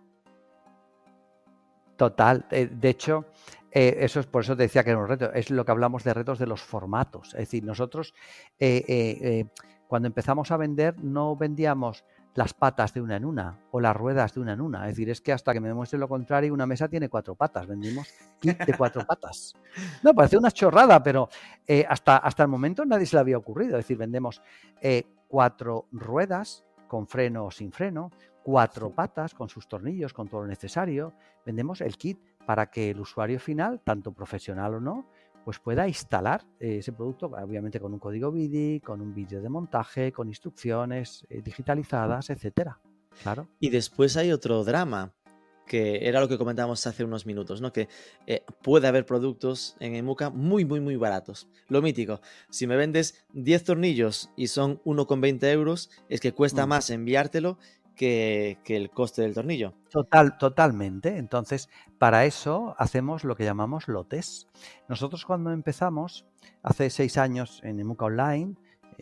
Total. De hecho, eso es por eso te decía que era un reto. Es lo que hablamos de retos de los formatos. Es decir, nosotros cuando empezamos a vender no vendíamos las patas de una en una o las ruedas de una en una. Es decir, es que hasta que me demuestre lo contrario, una mesa tiene 4 patas. Vendimos kit de 4 patas. No, parece una chorrada, pero hasta el momento nadie se le había ocurrido. Es decir, vendemos 4 ruedas con freno o sin freno, 4 patas con sus tornillos, con todo lo necesario. Vendemos el kit para que el usuario final, tanto profesional o no, pues pueda instalar ese producto, obviamente con un código BIDI, con un vídeo de montaje, con instrucciones digitalizadas, etcétera. Claro. Y después hay otro drama, que era lo que comentábamos hace unos minutos, ¿no? Que puede haber productos en Emuca muy, muy, muy baratos. Lo mítico, si me vendes 10 tornillos y son 1,20 euros, es que cuesta más enviártelo que el coste del tornillo. Totalmente. Entonces, para eso hacemos lo que llamamos lotes. Nosotros cuando empezamos, hace 6 años en Emuca Online,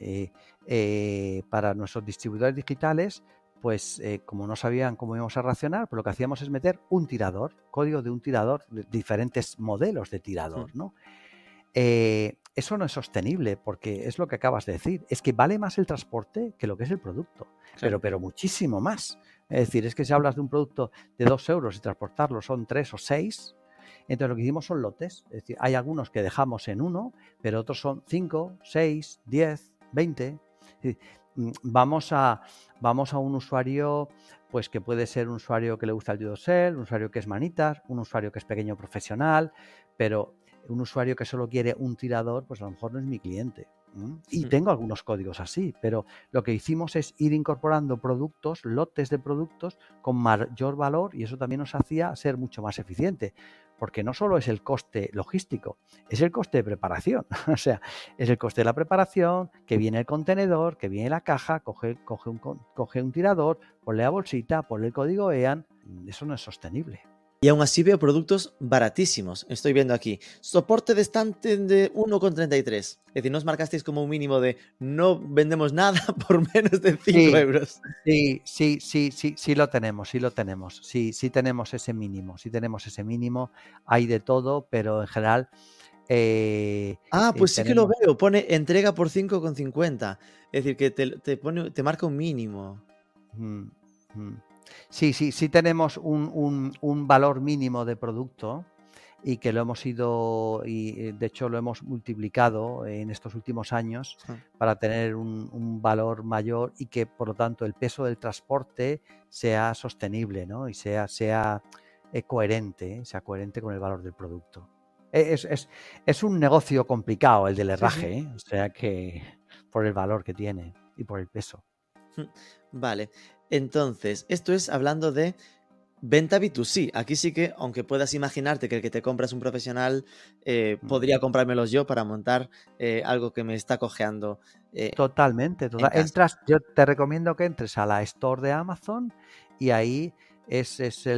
para nuestros distribuidores digitales, pues como no sabían cómo íbamos a racionar, pues lo que hacíamos es meter un tirador, código de un tirador, de diferentes modelos de tirador, ¿no? Eso no es sostenible porque es lo que acabas de decir, es que vale más el transporte que lo que es el producto, claro. pero muchísimo más. Es decir, es que si hablas de un producto de 2 euros y transportarlo son 3 o 6, entonces lo que hicimos son lotes. Es decir, hay algunos que dejamos en 1, pero otros son 5, 6, 10, 20. Es decir, vamos a un usuario pues que puede ser un usuario que le gusta el do-it-yourself, un usuario que es manitas, un usuario que es pequeño profesional, pero un usuario que solo quiere un tirador, pues a lo mejor no es mi cliente. Y tengo algunos códigos así, pero lo que hicimos es ir incorporando productos, lotes de productos con mayor valor, y eso también nos hacía ser mucho más eficiente, porque no solo es el coste logístico, es el coste de preparación. O sea, es el coste de la preparación, que viene el contenedor, que viene la caja, coge un tirador, ponle la bolsita, ponle el código EAN. Eso no es sostenible. Y aún así veo productos baratísimos. Estoy viendo aquí, soporte de estante de 1,33. Es decir, nos marcasteis como un mínimo de no vendemos nada por menos de 5 euros. Sí lo tenemos. Sí tenemos ese mínimo. Hay de todo, pero en general... pues sí que lo veo. Pone entrega por 5,50. Es decir, que te marca un mínimo. Sí tenemos un valor mínimo de producto y que lo hemos ido, y de hecho lo hemos multiplicado en estos últimos años para tener un valor mayor y que por lo tanto el peso del transporte sea sostenible, ¿no? Y sea coherente con el valor del producto. Es un negocio complicado el del herraje, o sea que por el valor que tiene y por el peso. Vale. Entonces, esto es hablando de venta B2C. Aquí sí que, aunque puedas imaginarte que el que te compra es un profesional, podría comprármelos yo para montar algo que me está cojeando. Totalmente. Yo te recomiendo que entres a la Store de Amazon y ahí es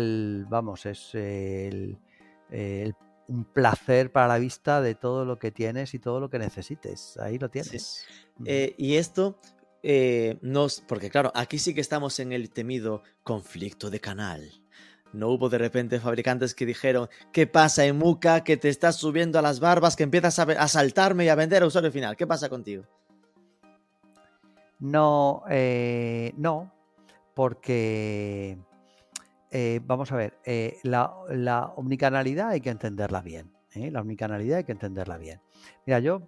un placer para la vista de todo lo que tienes y todo lo que necesites. Ahí lo tienes. Sí. Y esto... porque claro, aquí sí que estamos en el temido conflicto de canal. No hubo de repente fabricantes que dijeron: ¿qué pasa, Emuca? Que te estás subiendo a las barbas, que empiezas a saltarme y a vender a usuario final. ¿Qué pasa contigo? No, porque vamos a ver, la omnicanalidad hay que entenderla bien. Mira, yo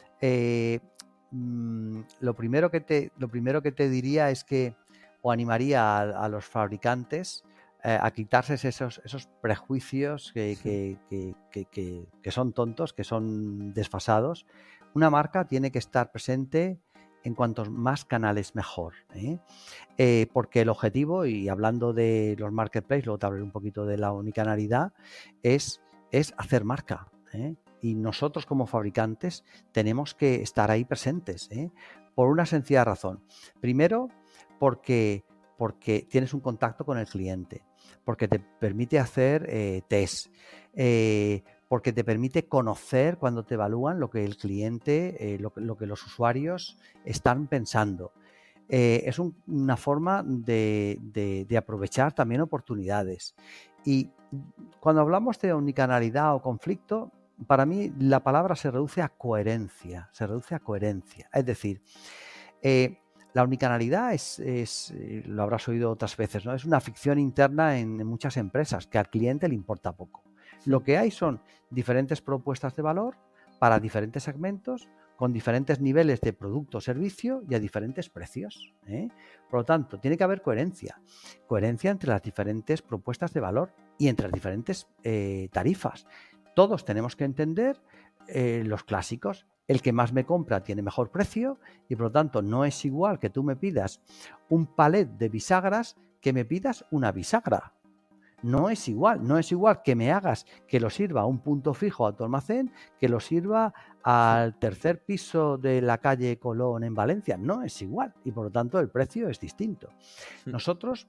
lo primero que te diría es que, o animaría a los fabricantes a quitarse esos prejuicios que son tontos, que son desfasados. Una marca tiene que estar presente en cuantos más canales mejor, porque el objetivo, y hablando de los marketplaces, luego te hablaré un poquito de la unicanalidad, es hacer marca, y nosotros como fabricantes tenemos que estar ahí presentes, por una sencilla razón. Primero, porque tienes un contacto con el cliente, porque te permite hacer test, porque te permite conocer cuando te evalúan lo que el cliente, lo que los usuarios están pensando. Es una forma de aprovechar también oportunidades. Y cuando hablamos de unicanalidad o conflicto, para mí la palabra se reduce a coherencia. Es decir, la unicanalidad lo habrás oído otras veces, ¿no? Es una ficción interna en muchas empresas que al cliente le importa poco. Lo que hay son diferentes propuestas de valor para diferentes segmentos, con diferentes niveles de producto o servicio y a diferentes precios, Por lo tanto, tiene que haber coherencia entre las diferentes propuestas de valor y entre las diferentes tarifas. Todos tenemos que entender los clásicos. El que más me compra tiene mejor precio y por lo tanto no es igual que tú me pidas un palet de bisagras que me pidas una bisagra. No es igual que me hagas que lo sirva a un punto fijo a tu almacén, que lo sirva al tercer piso de la calle Colón en Valencia. No es igual y por lo tanto el precio es distinto. Nosotros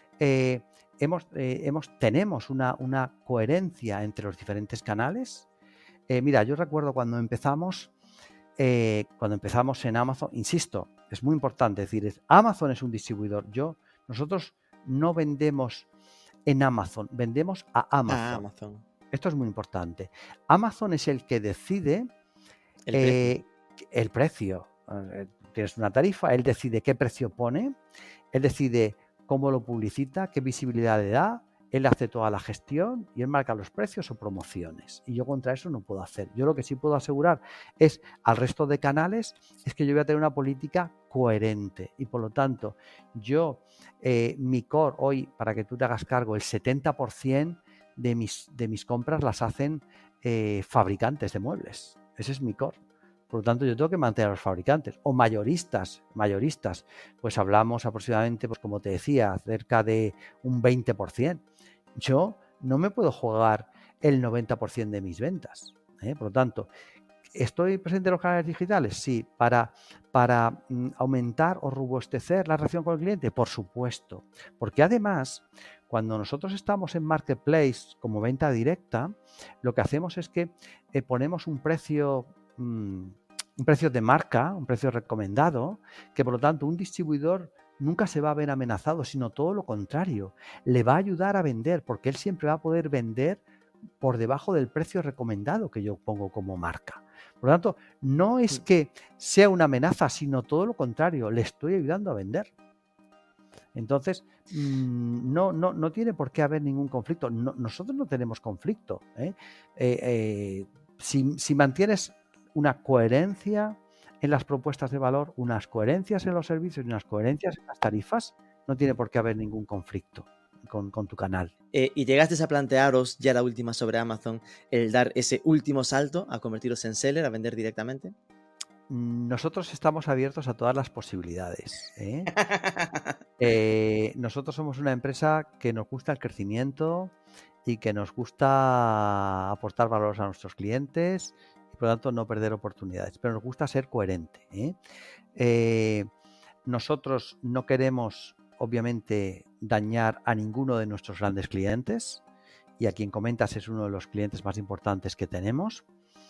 tenemos una coherencia entre los diferentes canales. Mira, yo recuerdo cuando empezamos en Amazon, insisto, es muy importante decir, Amazon es un distribuidor. Nosotros no vendemos en Amazon, vendemos a Amazon. Esto es muy importante. Amazon es el que decide el precio. Tienes una tarifa, él decide qué precio pone, él decide cómo lo publicita, qué visibilidad le da, él hace toda la gestión y él marca los precios o promociones. Y yo contra eso no puedo hacer. Yo lo que sí puedo asegurar es al resto de canales es que yo voy a tener una política coherente y por lo tanto mi core hoy, para que tú te hagas cargo, el 70% de mis compras las hacen fabricantes de muebles. Ese es mi core. Por lo tanto, yo tengo que mantener a los fabricantes o mayoristas. Pues hablamos aproximadamente, pues como te decía, cerca de un 20%. Yo no me puedo jugar el 90% de mis ventas. Por lo tanto, ¿estoy presente en los canales digitales? Sí. ¿Para aumentar o robustecer la relación con el cliente? Por supuesto. Porque además, cuando nosotros estamos en Marketplace como venta directa, lo que hacemos es que ponemos un precio de marca, un precio recomendado, que por lo tanto un distribuidor nunca se va a ver amenazado, sino todo lo contrario. Le va a ayudar a vender porque él siempre va a poder vender por debajo del precio recomendado que yo pongo como marca. Por lo tanto, no es que sea una amenaza, sino todo lo contrario. Le estoy ayudando a vender. Entonces, no tiene por qué haber ningún conflicto. Nosotros no tenemos conflicto. Si mantienes una coherencia en las propuestas de valor, unas coherencias en los servicios y unas coherencias en las tarifas, no tiene por qué haber ningún conflicto con tu canal. ¿Y llegaste a plantearos ya la última sobre Amazon, el dar ese último salto a convertiros en seller, a vender directamente? Nosotros estamos abiertos a todas las posibilidades. Nosotros somos una empresa que nos gusta el crecimiento y que nos gusta aportar valores a nuestros clientes y por lo tanto no perder oportunidades, pero nos gusta ser coherente. Nosotros no queremos obviamente dañar a ninguno de nuestros grandes clientes y a quien comentas es uno de los clientes más importantes que tenemos.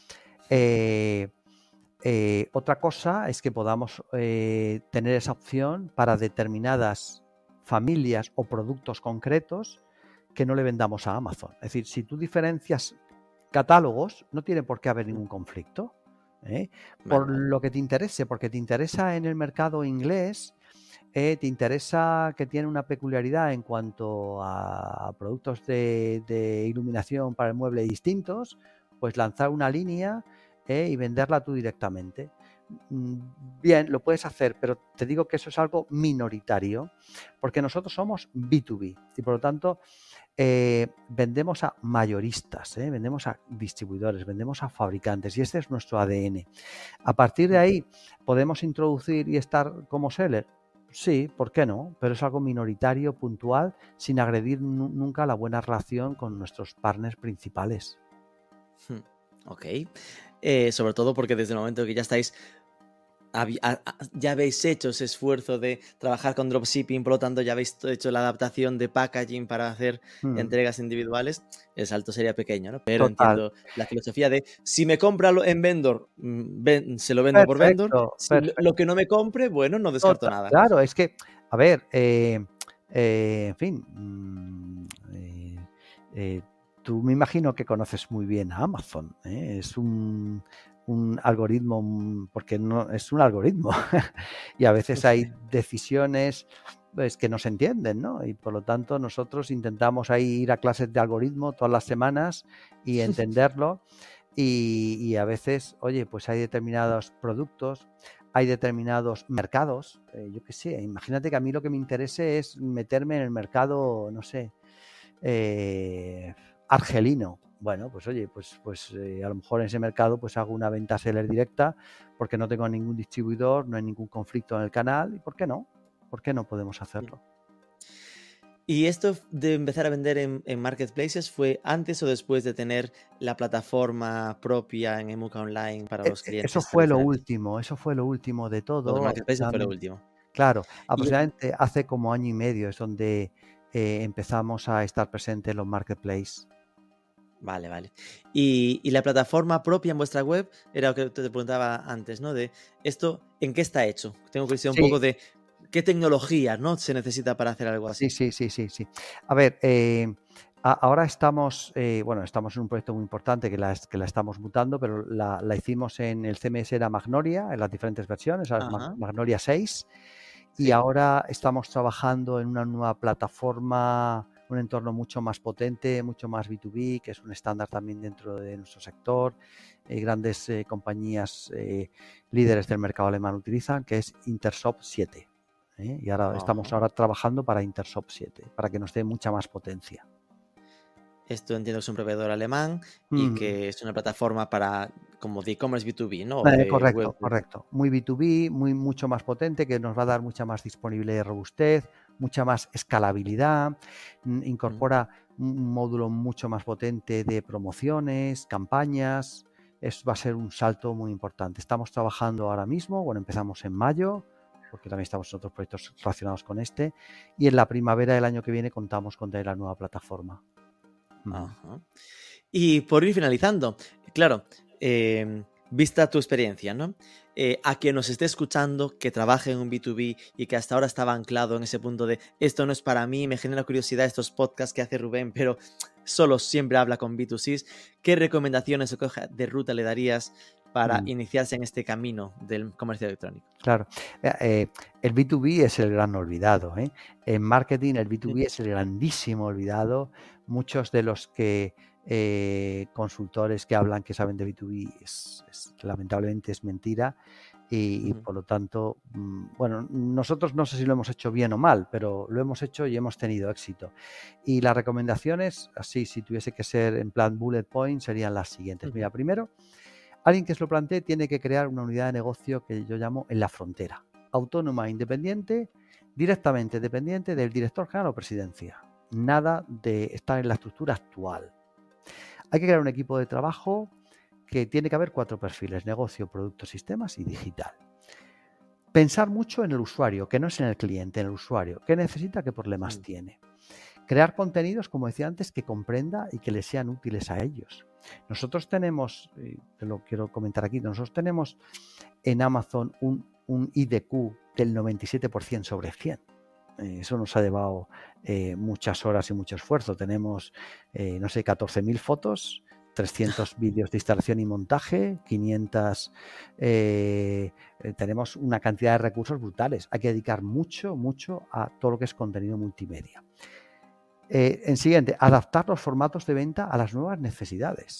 Otra cosa es que podamos tener esa opción para determinadas familias o productos concretos que no le vendamos a Amazon. Es decir, si tú diferencias catálogos, no tiene por qué haber ningún conflicto. Por lo que te interese, porque te interesa en el mercado inglés, te interesa que tiene una peculiaridad en cuanto a productos de iluminación para el mueble distintos, pues lanzar una línea y venderla tú directamente. mm, bien, lo puedes hacer, pero te digo que eso es algo minoritario, porque nosotros somos B2B y por lo tanto vendemos a mayoristas, vendemos a distribuidores, vendemos a fabricantes y este es nuestro ADN. A partir de ahí, ¿podemos introducir y estar como seller? Sí, ¿por qué no? Pero es algo minoritario, puntual, sin agredir nunca la buena relación con nuestros partners principales. Ok. Sobre todo porque desde el momento que ya estáis, ya habéis hecho ese esfuerzo de trabajar con dropshipping, por lo tanto ya habéis hecho la adaptación de packaging para hacer entregas individuales, el salto sería pequeño, ¿no? Pero Total. entiendo la filosofía de si me compra en vendor, se lo vendo por vendor, si Perfecto. lo que no me compre, bueno, no descarto nada. Claro, es que, a ver, en fin, tú me imagino que conoces muy bien a Amazon, ¿eh? Es un algoritmo, porque no es un algoritmo y a veces hay decisiones pues, que no se entienden, ¿no? Y por lo tanto nosotros intentamos ahí ir a clases de algoritmo todas las semanas y entenderlo y a veces, oye, pues hay determinados productos, hay determinados mercados, yo qué sé, imagínate que a mí lo que me interese es meterme en el mercado, no sé, argelino. Bueno, pues oye, pues a lo mejor en ese mercado pues hago una venta seller directa porque no tengo ningún distribuidor, no hay ningún conflicto en el canal y ¿por qué no? ¿Por qué no podemos hacerlo? ¿Y esto de empezar a vender en marketplaces fue antes o después de tener la plataforma propia en Emuka Online para los clientes Eso fue lo tradicionales? último, de Lo de todo. marketplaces fue lo último. Claro, Y aproximadamente hace como año y medio es donde empezamos a estar presentes en los marketplaces. Vale. Y la plataforma propia en vuestra web era lo que te preguntaba antes, ¿no? De esto, ¿en qué está hecho? Tengo curiosidad un Sí, poco de qué tecnología, ¿no? Se necesita para hacer algo así. sí. A ver, ahora estamos, estamos en un proyecto muy importante que la estamos mutando, pero la hicimos en el CMS era Magnolia, en las diferentes versiones, ahora es Ajá, Magnolia 6. Y sí. ahora estamos trabajando en una nueva plataforma, un entorno mucho más potente, mucho más B2B, que es un estándar también dentro de nuestro sector. Grandes compañías líderes del mercado alemán utilizan, que es Intershop 7. Y ahora estamos Ajá. trabajando para Intershop 7, para que nos dé mucha más potencia. Esto entiendo que es un proveedor alemán y Mm. que es una plataforma para como de e-commerce B2B, ¿no? De web. Correcto. Muy B2B, mucho más potente, que nos va a dar mucha más disponibilidad y robustez, mucha más escalabilidad, incorpora un módulo mucho más potente de promociones, campañas. Va a ser un salto muy importante. Estamos trabajando ahora mismo, empezamos en mayo, porque también estamos en otros proyectos relacionados con este, y en la primavera del año que viene contamos con tener la nueva plataforma. Ajá. Y por ir finalizando, claro, vista tu experiencia, ¿no? A quien nos esté escuchando, que trabaje en un B2B y que hasta ahora estaba anclado en ese punto de esto no es para mí, me genera curiosidad estos podcasts que hace Rubén, pero solo siempre habla con B2Cs, ¿qué recomendaciones o qué hoja de ruta le darías para iniciarse en este camino del comercio electrónico? Claro, el B2B es el gran olvidado. En marketing el B2B es el grandísimo olvidado. Muchos de los que consultores que hablan que saben de B2B lamentablemente es mentira y por lo tanto, bueno, nosotros no sé si lo hemos hecho bien o mal, pero lo hemos hecho y hemos tenido éxito. Y las recomendaciones, así si tuviese que ser en plan bullet point, serían las siguientes. Mira, primero, alguien que se lo plantee tiene que crear una unidad de negocio que yo llamo en la frontera, autónoma, independiente, directamente dependiente del director general o presidencia. Nada de estar en la estructura actual. Hay que crear un equipo de trabajo que tiene que haber 4 perfiles: negocio, producto, sistemas y digital. Pensar mucho en el usuario, que no es en el cliente, en el usuario. ¿Qué necesita? ¿Qué problemas tiene? Crear contenidos, como decía antes, que comprenda y que les sean útiles a ellos. Nosotros tenemos, te lo quiero comentar aquí, nosotros tenemos en Amazon un IDQ del 97% sobre 100. Eso nos ha llevado muchas horas y mucho esfuerzo. Tenemos, 14.000 fotos, 300 vídeos de instalación y montaje, 500... tenemos una cantidad de recursos brutales. Hay que dedicar mucho a todo lo que es contenido multimedia. En siguiente, adaptar los formatos de venta a las nuevas necesidades.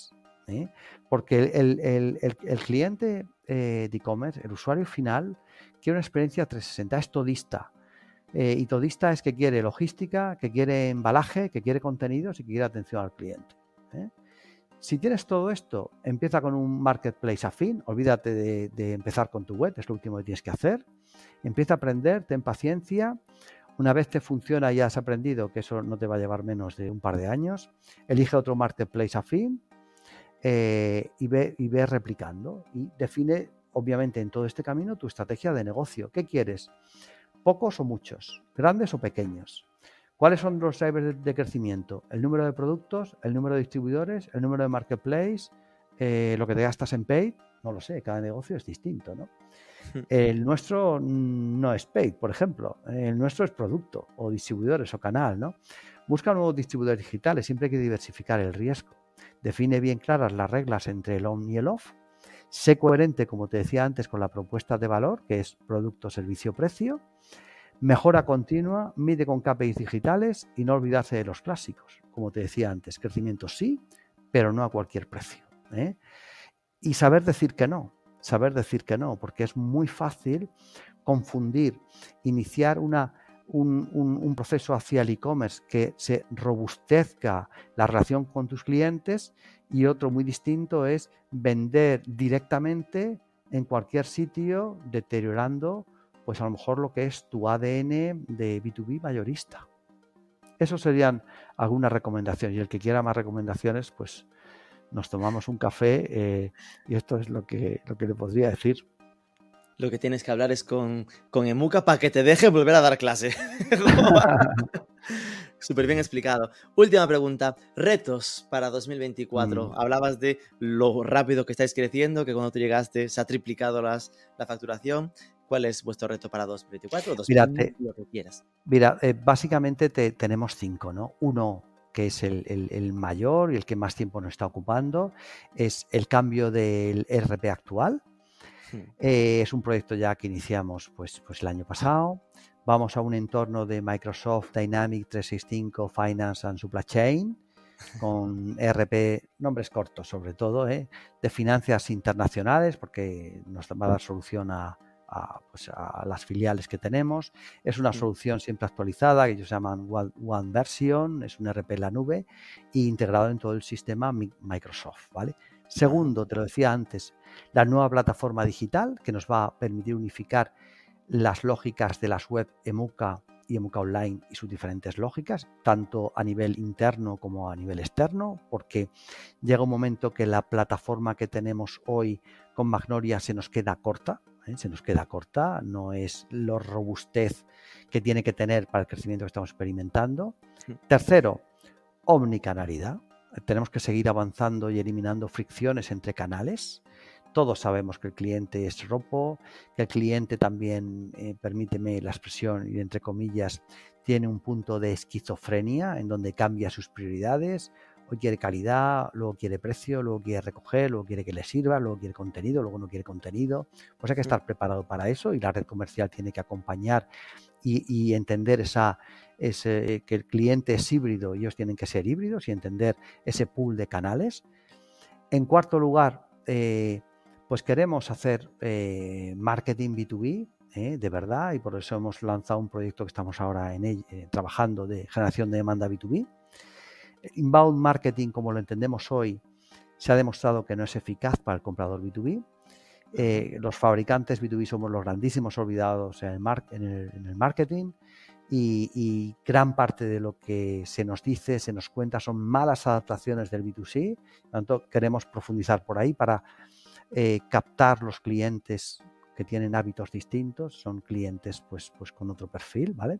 Porque el cliente de e-commerce, el usuario final, quiere una experiencia 360, es todista. Y todista es que quiere logística, que quiere embalaje, que quiere contenidos y que quiere atención al cliente. Si tienes todo esto, empieza con un marketplace afín, olvídate de empezar con tu web, es lo último que tienes que hacer. Empieza a aprender, ten paciencia. Una vez te funciona y has aprendido, que eso no te va a llevar menos de un par de años, elige otro marketplace afín y ve replicando. Y define, obviamente, en todo este camino tu estrategia de negocio. ¿Qué quieres? ¿Pocos o muchos? ¿Grandes o pequeños? ¿Cuáles son los drivers de crecimiento? El número de productos, el número de distribuidores, el número de marketplace, lo que te gastas en paid. No lo sé, cada negocio es distinto, ¿no? El nuestro no es paid, por ejemplo. El nuestro es producto o distribuidores o canal, ¿no? Busca nuevos distribuidores digitales. Siempre hay que diversificar el riesgo. Define bien claras las reglas entre el on y el off. Sé coherente, como te decía antes, con la propuesta de valor, que es producto, servicio, precio. Mejora continua, mide con KPIs digitales y no olvidarse de los clásicos. Como te decía antes, crecimiento sí, pero no a cualquier precio. Y saber decir que no, porque es muy fácil confundir, iniciar un proceso hacia el e-commerce que se robustezca la relación con tus clientes, y otro muy distinto es vender directamente en cualquier sitio, deteriorando pues a lo mejor lo que es tu ADN de B2B mayorista. Eso serían algunas recomendaciones, y el que quiera más recomendaciones, pues nos tomamos un café y esto es lo que le podría decir. Lo que tienes que hablar es con Emuka para que te deje volver a dar clase. Súper bien explicado. Última pregunta. Retos para 2024. Hablabas de lo rápido que estáis creciendo, que cuando tú llegaste se ha triplicado la facturación. ¿Cuál es vuestro reto para 2024? 2020, lo que quieras. Mira, básicamente tenemos 5, ¿no? Uno, que es el mayor y el que más tiempo nos está ocupando, es el cambio del ERP actual. Es un proyecto ya que iniciamos pues el año pasado. Vamos a un entorno de Microsoft Dynamics 365 Finance and Supply Chain, con ERP, nombres cortos sobre todo, de finanzas internacionales, porque nos va a dar solución a las filiales que tenemos. Es una solución siempre actualizada, que ellos llaman One Version, es un ERP en la nube e integrado en todo el sistema Microsoft, ¿vale? Segundo, te lo decía antes, la nueva plataforma digital que nos va a permitir unificar las lógicas de las web Emuka y Emuka Online y sus diferentes lógicas, tanto a nivel interno como a nivel externo, porque llega un momento que la plataforma que tenemos hoy con Magnolia se nos queda corta. No es la robustez que tiene que tener para el crecimiento que estamos experimentando. Tercero, omnicanalidad. Tenemos que seguir avanzando y eliminando fricciones entre canales. Todos sabemos que el cliente es ropo, que el cliente también, permíteme la expresión y entre comillas, tiene un punto de esquizofrenia en donde cambia sus prioridades. Hoy quiere calidad, luego quiere precio, luego quiere recoger, luego quiere que le sirva, luego quiere contenido, luego no quiere contenido. Pues hay que estar preparado para eso, y la red comercial tiene que acompañar y entender que el cliente es híbrido y ellos tienen que ser híbridos y entender ese pool de canales. En cuarto lugar, pues queremos hacer marketing B2B, de verdad, y por eso hemos lanzado un proyecto que estamos ahora trabajando de generación de demanda B2B. Inbound marketing, como lo entendemos hoy, se ha demostrado que no es eficaz para el comprador B2B. Los fabricantes B2B somos los grandísimos olvidados en el marketing, y gran parte de lo que se nos dice, se nos cuenta, son malas adaptaciones del B2C. Por tanto, queremos profundizar por ahí para captar los clientes que tienen hábitos distintos, son clientes pues con otro perfil, ¿vale?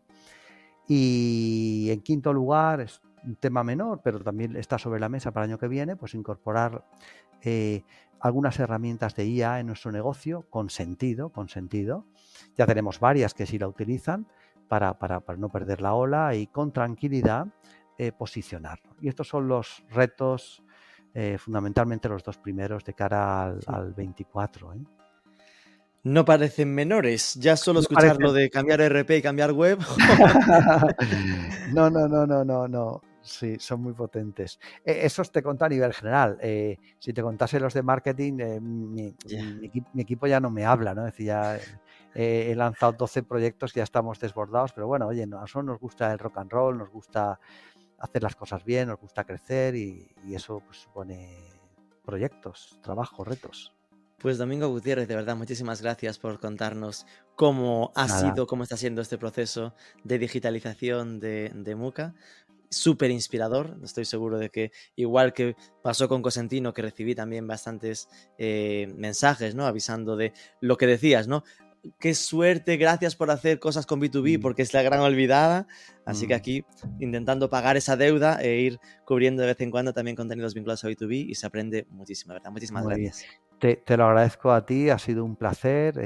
Y en quinto lugar, es un tema menor, pero también está sobre la mesa para el año que viene, pues incorporar algunas herramientas de IA en nuestro negocio con sentido. Ya tenemos varias que sí la utilizan para no perder la ola y con tranquilidad posicionarlo. Y estos son los retos, fundamentalmente los dos primeros de cara al 24. No parecen menores, ya solo escuchar lo de cambiar RP y cambiar web. No. Sí, son muy potentes. Esos te cuento a nivel general. Si te contase los de marketing, mi equipo ya no me habla, ¿no? Es decir, ya he lanzado 12 proyectos, ya estamos desbordados, pero bueno, oye, a nosotros nos gusta el rock and roll, nos gusta hacer las cosas bien, nos gusta crecer y eso pues, supone proyectos, trabajo, retos. Pues Domingo Gutiérrez, de verdad, muchísimas gracias por contarnos cómo ha sido, cómo está siendo este proceso de digitalización de Muka. Súper inspirador, estoy seguro de que igual que pasó con Cosentino, que recibí también bastantes mensajes, ¿no? Avisando de lo que decías, ¿no? Qué suerte, gracias por hacer cosas con B2B porque es la gran olvidada. Así que aquí intentando pagar esa deuda e ir cubriendo de vez en cuando también contenidos vinculados a B2B y se aprende muchísimo, ¿verdad? Muchísimas gracias. Te lo agradezco a ti, ha sido un placer,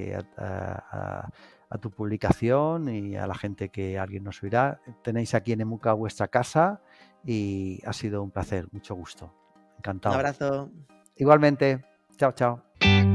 a tu publicación y a la gente que alguien nos oirá. Tenéis aquí en Emuka vuestra casa y ha sido un placer, mucho gusto. Encantado. Un abrazo. Igualmente. Chao, chao.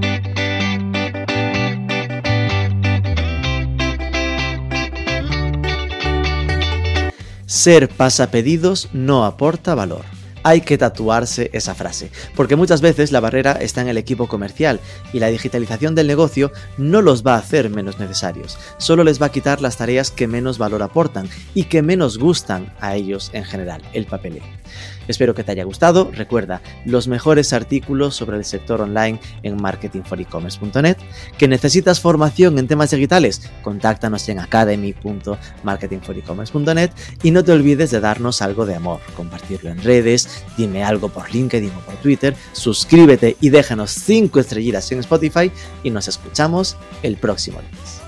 Ser pasapedidos no aporta valor. Hay que tatuarse esa frase, porque muchas veces la barrera está en el equipo comercial y la digitalización del negocio no los va a hacer menos necesarios, solo les va a quitar las tareas que menos valor aportan y que menos gustan a ellos en general, el papeleo. Espero que te haya gustado. Recuerda los mejores artículos sobre el sector online en marketingforecommerce.net. ¿Que necesitas formación en temas digitales? Contáctanos en academy.marketingforecommerce.net y no te olvides de darnos algo de amor, compartirlo en redes, dime algo por LinkedIn o por Twitter, suscríbete y déjanos 5 estrellitas en Spotify y nos escuchamos el próximo lunes.